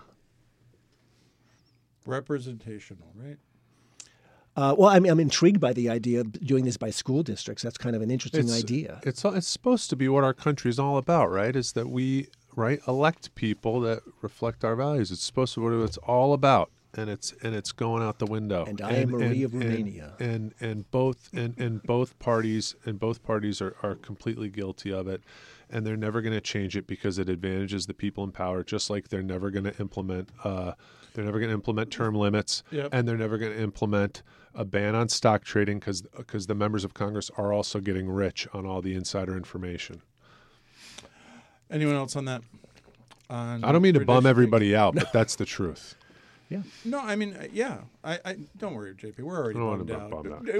Representational, right? Well, I'm intrigued by the idea of doing this by school districts. That's kind of an interesting idea. It's supposed to be what our country is all about, right? Is that we elect people that reflect our values. It's supposed to be what it's all about, and it's going out the window. And I am Marie of Romania. And both parties are completely guilty of it, and they're never going to change it because it advantages the people in power. Just like they're never going to implement term limits, Yep. and they're never going to implement a ban on stock trading because the members of Congress are also getting rich on all the insider information. Anyone else on that? I don't mean to bum everybody out, but that's the truth. Yeah. No, I mean, yeah. I don't worry, JP. We're already bummed out.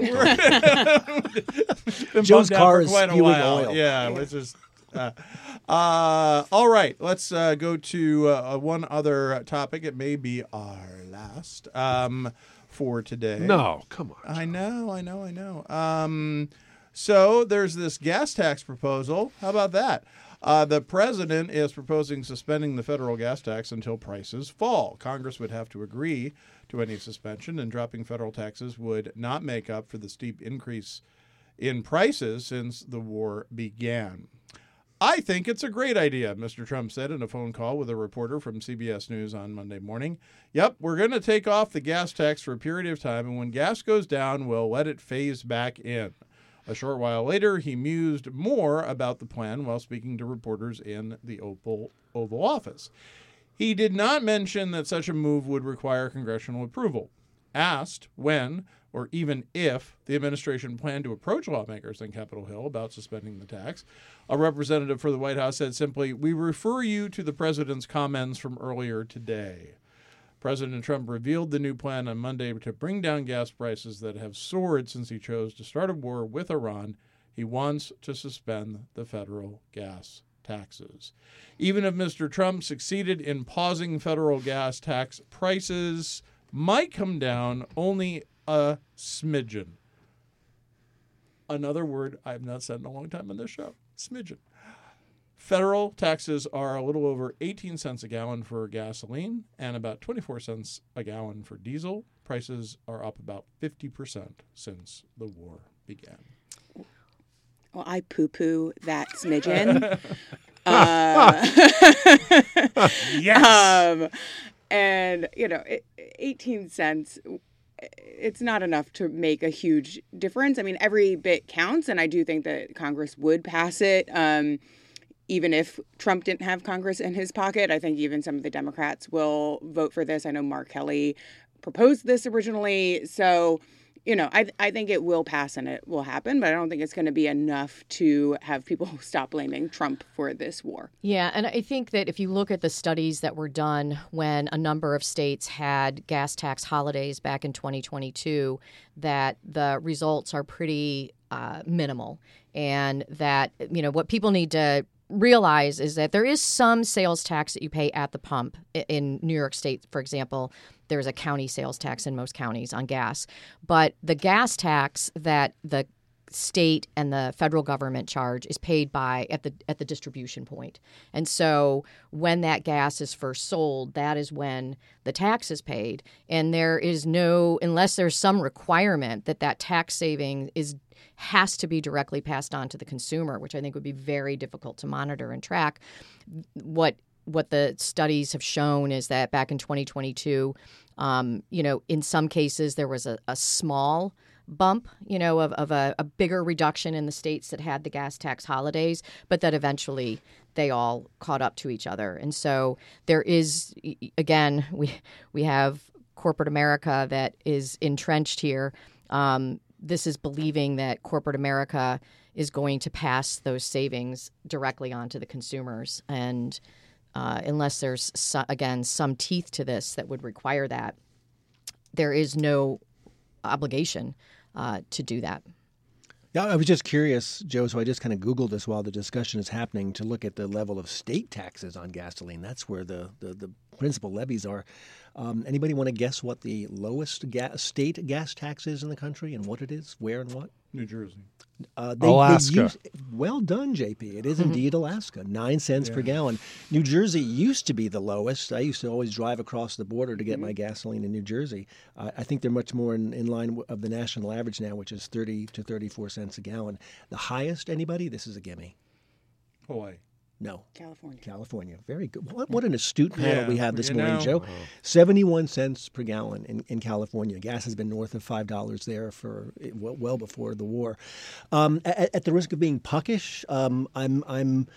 Been Joe's bummed out car for is quite a spewing while. oil. Yeah, let's just. All right, let's go to one other topic. It may be our last for today. No, come on. I know. So there's this gas tax proposal. How about that? The president is proposing suspending the federal gas tax until prices fall. Congress would have to agree to any suspension, and dropping federal taxes would not make up for the steep increase in prices since the war began. I think it's a great idea, Mr. Trump said in a phone call with a reporter from CBS News on Monday morning. Yep, we're going to take off the gas tax for a period of time, and when gas goes down, we'll let it phase back in. A short while later, he mused more about the plan while speaking to reporters in the Oval Office. He did not mention that such a move would require congressional approval. Asked when or even if the administration planned to approach lawmakers on Capitol Hill about suspending the tax, a representative for the White House said simply, "We refer you to the president's comments from earlier today." President Trump revealed the new plan on Monday to bring down gas prices that have soared since he chose to start a war with Iran. He wants to suspend the federal gas taxes. Even if Mr. Trump succeeded in pausing federal gas tax, prices might come down only a smidgen. Another word I've not said in a long time on this show, smidgen. Federal taxes are a little over 18 cents a gallon for gasoline and about 24 cents a gallon for diesel. Prices are up about 50% since the war began. Well, I poo-poo that smidgen. Yes. And, 18 cents, it's not enough to make a huge difference. I mean, every bit counts, and I do think that Congress would pass it. Even if Trump didn't have Congress in his pocket, I think even some of the Democrats will vote for this. I know Mark Kelly proposed this originally. So, I think it will pass and it will happen, but I don't think it's going to be enough to have people stop blaming Trump for this war. Yeah, and I think that if you look at the studies that were done when a number of states had gas tax holidays back in 2022, that the results are pretty minimal. And that, what people need to realize is that there is some sales tax that you pay at the pump. In New York State, for example, there's a county sales tax in most counties on gas. But the gas tax that the state and the federal government charge is paid at the distribution point. And so when that gas is first sold, that is when the tax is paid. And there is unless there's some requirement that tax saving has to be directly passed on to the consumer, which I think would be very difficult to monitor and track. What the studies have shown is that back in 2022, in some cases there was a small bump, of a bigger reduction in the states that had the gas tax holidays, but that eventually they all caught up to each other. And so there is, again, we have corporate America that is entrenched here. This is believing that corporate America is going to pass those savings directly on to the consumers. And unless there's, some teeth to this that would require that, there is no obligation to do that. Yeah, I was just curious, Joe, so I just kind of Googled this while the discussion is happening to look at the level of state taxes on gasoline. That's where the principal levies are. Anybody want to guess what the lowest state gas tax is in the country and what it is, where and what? New Jersey. Alaska. Well done, JP. It is indeed Alaska, 9 cents per gallon. New Jersey used to be the lowest. I used to always drive across the border to get my gasoline in New Jersey. I think they're much more in line of the national average now, which is 30 to 34 cents a gallon. The highest, anybody? This is a gimme. Hawaii. No. California. Very good. What an astute panel we have this morning, Joe. Uh-huh. 71 cents per gallon in California. Gas has been north of $5 there for well before the war. At the risk of being puckish, I'm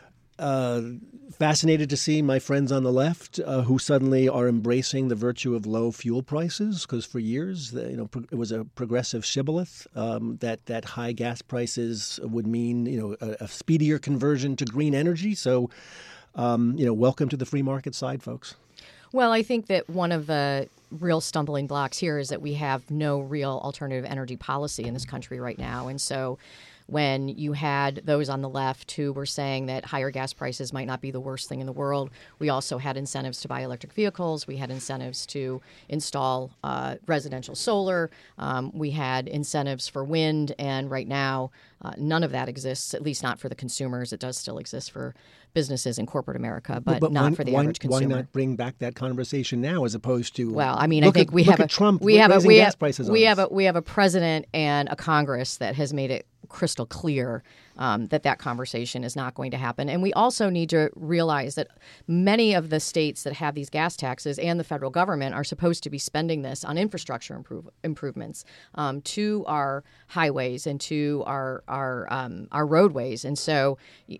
fascinated to see my friends on the left who suddenly are embracing the virtue of low fuel prices, because for years, it was a progressive shibboleth that high gas prices would mean, a speedier conversion to green energy. So, welcome to the free market side, folks. Well, I think that one of the real stumbling blocks here is that we have no real alternative energy policy in this country right now. And so when you had those on the left who were saying that higher gas prices might not be the worst thing in the world, we also had incentives to buy electric vehicles. We had incentives to install residential solar. We had incentives for wind. And right now, none of that exists, at least not for the consumers. It does still exist for businesses in corporate America, but not for the average consumer. Why not bring back that conversation now as opposed to I think we have Trump we have gas prices we have a president and a Congress that has made it crystal clear that conversation is not going to happen. And we also need to realize that many of the states that have these gas taxes and the federal government are supposed to be spending this on infrastructure improvements to our highways and to our roadways. And so,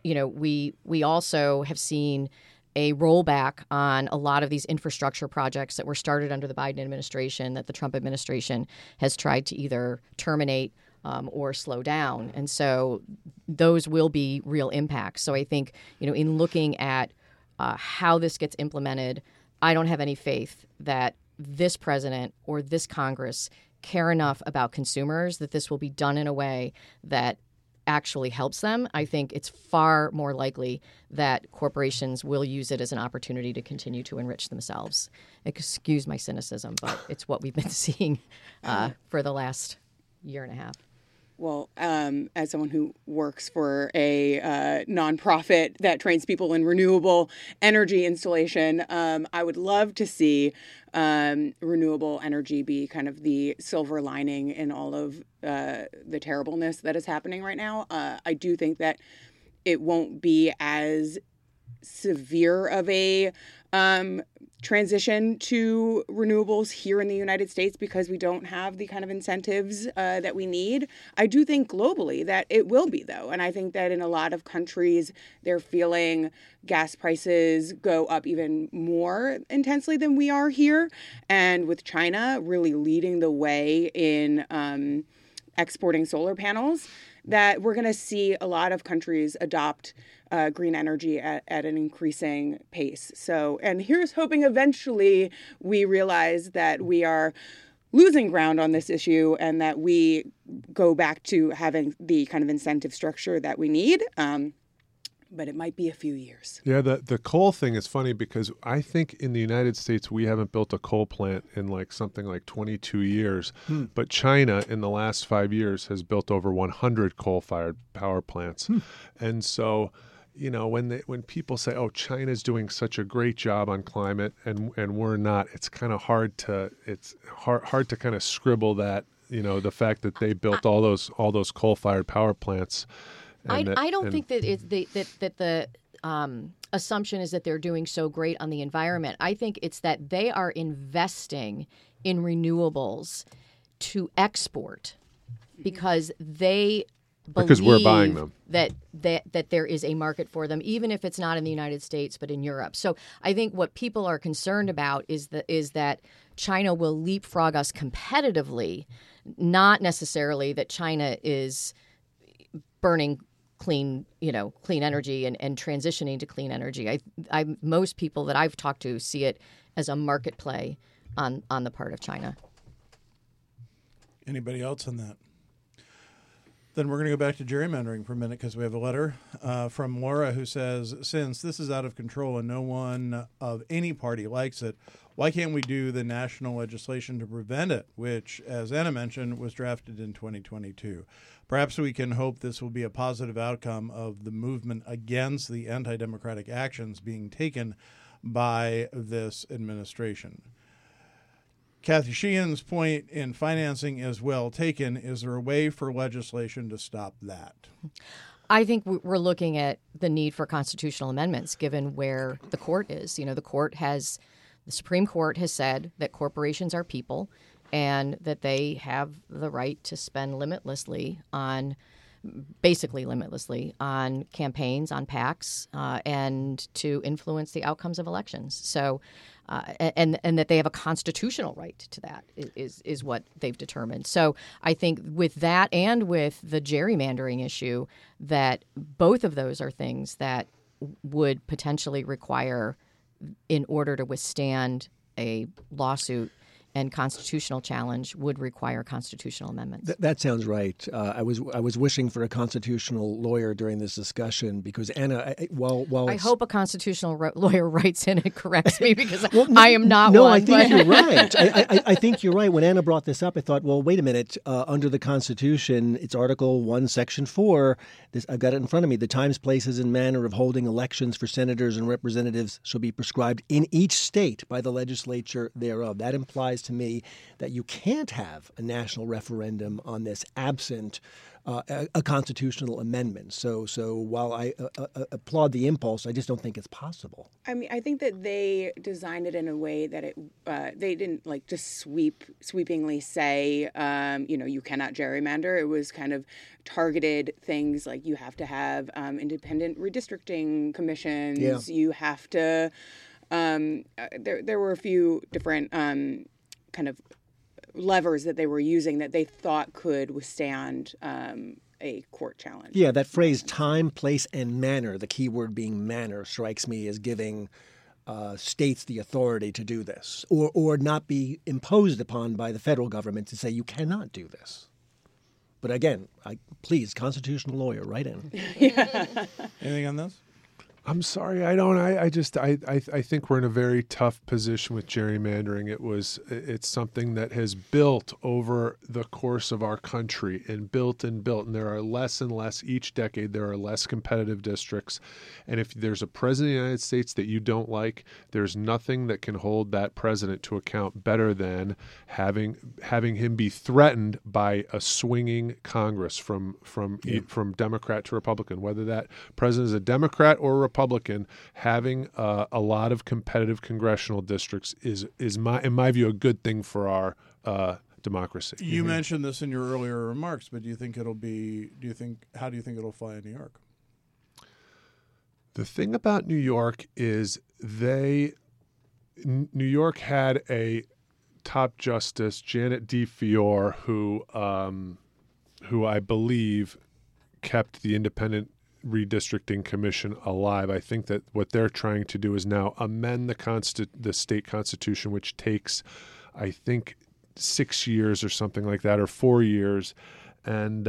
we also have seen a rollback on a lot of these infrastructure projects that were started under the Biden administration that the Trump administration has tried to either terminate or slow down. And so those will be real impacts. So I think, in looking at how this gets implemented, I don't have any faith that this president or this Congress care enough about consumers that this will be done in a way that actually helps them. I think it's far more likely that corporations will use it as an opportunity to continue to enrich themselves. Excuse my cynicism, but it's what we've been seeing for the last year and a half. Well, as someone who works for a nonprofit that trains people in renewable energy installation, I would love to see renewable energy be kind of the silver lining in all of the terribleness that is happening right now. I do think that it won't be as severe of a transition to renewables here in the United States because we don't have the kind of incentives that we need. I do think globally that it will be, though. And I think that in a lot of countries, they're feeling gas prices go up even more intensely than we are here. And with China really leading the way in exporting solar panels, that we're going to see a lot of countries adopt green energy at an increasing pace. So, and here's hoping eventually we realize that we are losing ground on this issue and that we go back to having the kind of incentive structure that we need. But it might be a few years. Yeah, the coal thing is funny because I think in the United States we haven't built a coal plant in like something like 22 years. But China in the last 5 years has built over 100 coal-fired power plants. And so, you know, when people say, "Oh, China's doing such a great job on climate and we're not," it's kind of hard to kind of scribble that, you know, the fact that they built all those coal-fired power plants. I don't think that the assumption is that they're doing so great on the environment. I think it's that they are investing in renewables to export because they believe because we're buying them. that there is a market for them, even if it's not in the United States but in Europe. So I think what people are concerned about is that China will leapfrog us competitively, not necessarily that China is burning clean energy and transitioning to clean energy. Most people that I've talked to see it as a market play on the part of China. Anybody else on that? Then we're going to go back to gerrymandering for a minute because we have a letter from Laura who says, since this is out of control and no one of any party likes it, why can't we do the national legislation to prevent it, which, as Anna mentioned, was drafted in 2022? Perhaps we can hope this will be a positive outcome of the movement against the anti-democratic actions being taken by this administration. Kathy Sheehan's point in financing is well taken. Is there a way for legislation to stop that? I think we're looking at the need for constitutional amendments given where the court is. You know, the Supreme Court has said that corporations are people and that they have the right to spend basically limitlessly on campaigns, on PACs, and to influence the outcomes of elections. So, and that they have a constitutional right to that is what they've determined. So I think with that and with the gerrymandering issue, that both of those are things that would potentially require, in order to withstand a lawsuit and constitutional challenge, would require constitutional amendments. That sounds right. I was wishing for a constitutional lawyer during this discussion because Anna, I hope a constitutional lawyer writes in and corrects me because I am not one. No, I think you're right. I think you're right. When Anna brought this up, I thought, well, wait a minute. Under the Constitution, it's Article 1, Section 4. I've got it in front of me. The times, places, and manner of holding elections for senators and representatives shall be prescribed in each state by the legislature thereof. That implies to me that you can't have a national referendum on this absent a constitutional amendment. So while I applaud the impulse, I just don't think it's possible. I mean, I think that they designed it in a way that they didn't like just sweepingly say, you cannot gerrymander. It was kind of targeted things like you have to have independent redistricting commissions. Yeah. You have to. There were a few different kind of levers that they were using that they thought could withstand a court challenge. Yeah, that phrase time, place, and manner, the key word being manner, strikes me as giving states the authority to do this or not be imposed upon by the federal government to say you cannot do this. But again, please, constitutional lawyer, write in. Anything on this? I'm sorry, I don't. I think we're in a very tough position with gerrymandering. It's something that has built over the course of our country and built, and there are less and less each decade. There are less competitive districts, and if there's a president of the United States that you don't like, there's nothing that can hold that president to account better than having him be threatened by a swinging Congress from Democrat to Republican, whether that president is a Democrat or a Republican. Having a lot of competitive congressional districts is in my view a good thing for our democracy. You mentioned this in your earlier remarks, but how do you think it'll fly in New York? The thing about New York is New York had a top justice, Janet DeFiore, who I believe kept the independent redistricting commission alive. I think that what they're trying to do is now amend the state constitution, which takes, I think, 6 years or something like that, or 4 years, and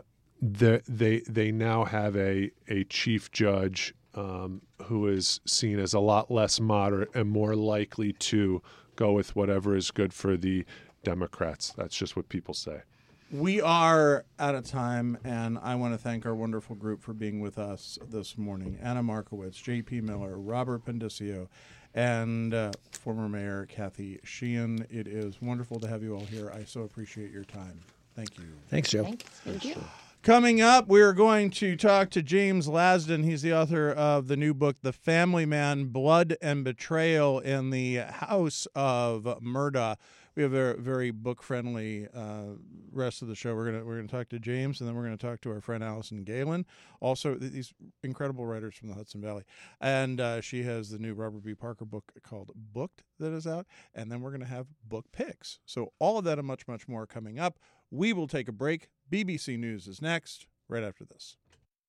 they now have a chief judge who is seen as a lot less moderate and more likely to go with whatever is good for the Democrats. That's just what people say. We are out of time, and I want to thank our wonderful group for being with us this morning. Anna Markowitz, J.P. Miller, Robert Pendicio, and former Mayor Kathy Sheehan. It is wonderful to have you all here. I so appreciate your time. Thank you. Thanks, Joe. Thank you. Coming up, we're going to talk to James Lasden. He's the author of the new book, The Family Man, Blood and Betrayal in the House of Murda. We have a very book-friendly rest of the show. We're gonna talk to James, and then we're going to talk to our friend Allison Galen. Also, these incredible writers from the Hudson Valley. And she has the new Robert B. Parker book called Booked that is out. And then we're going to have book picks. So all of that and much, much more coming up. We will take a break. BBC News is next, right after this.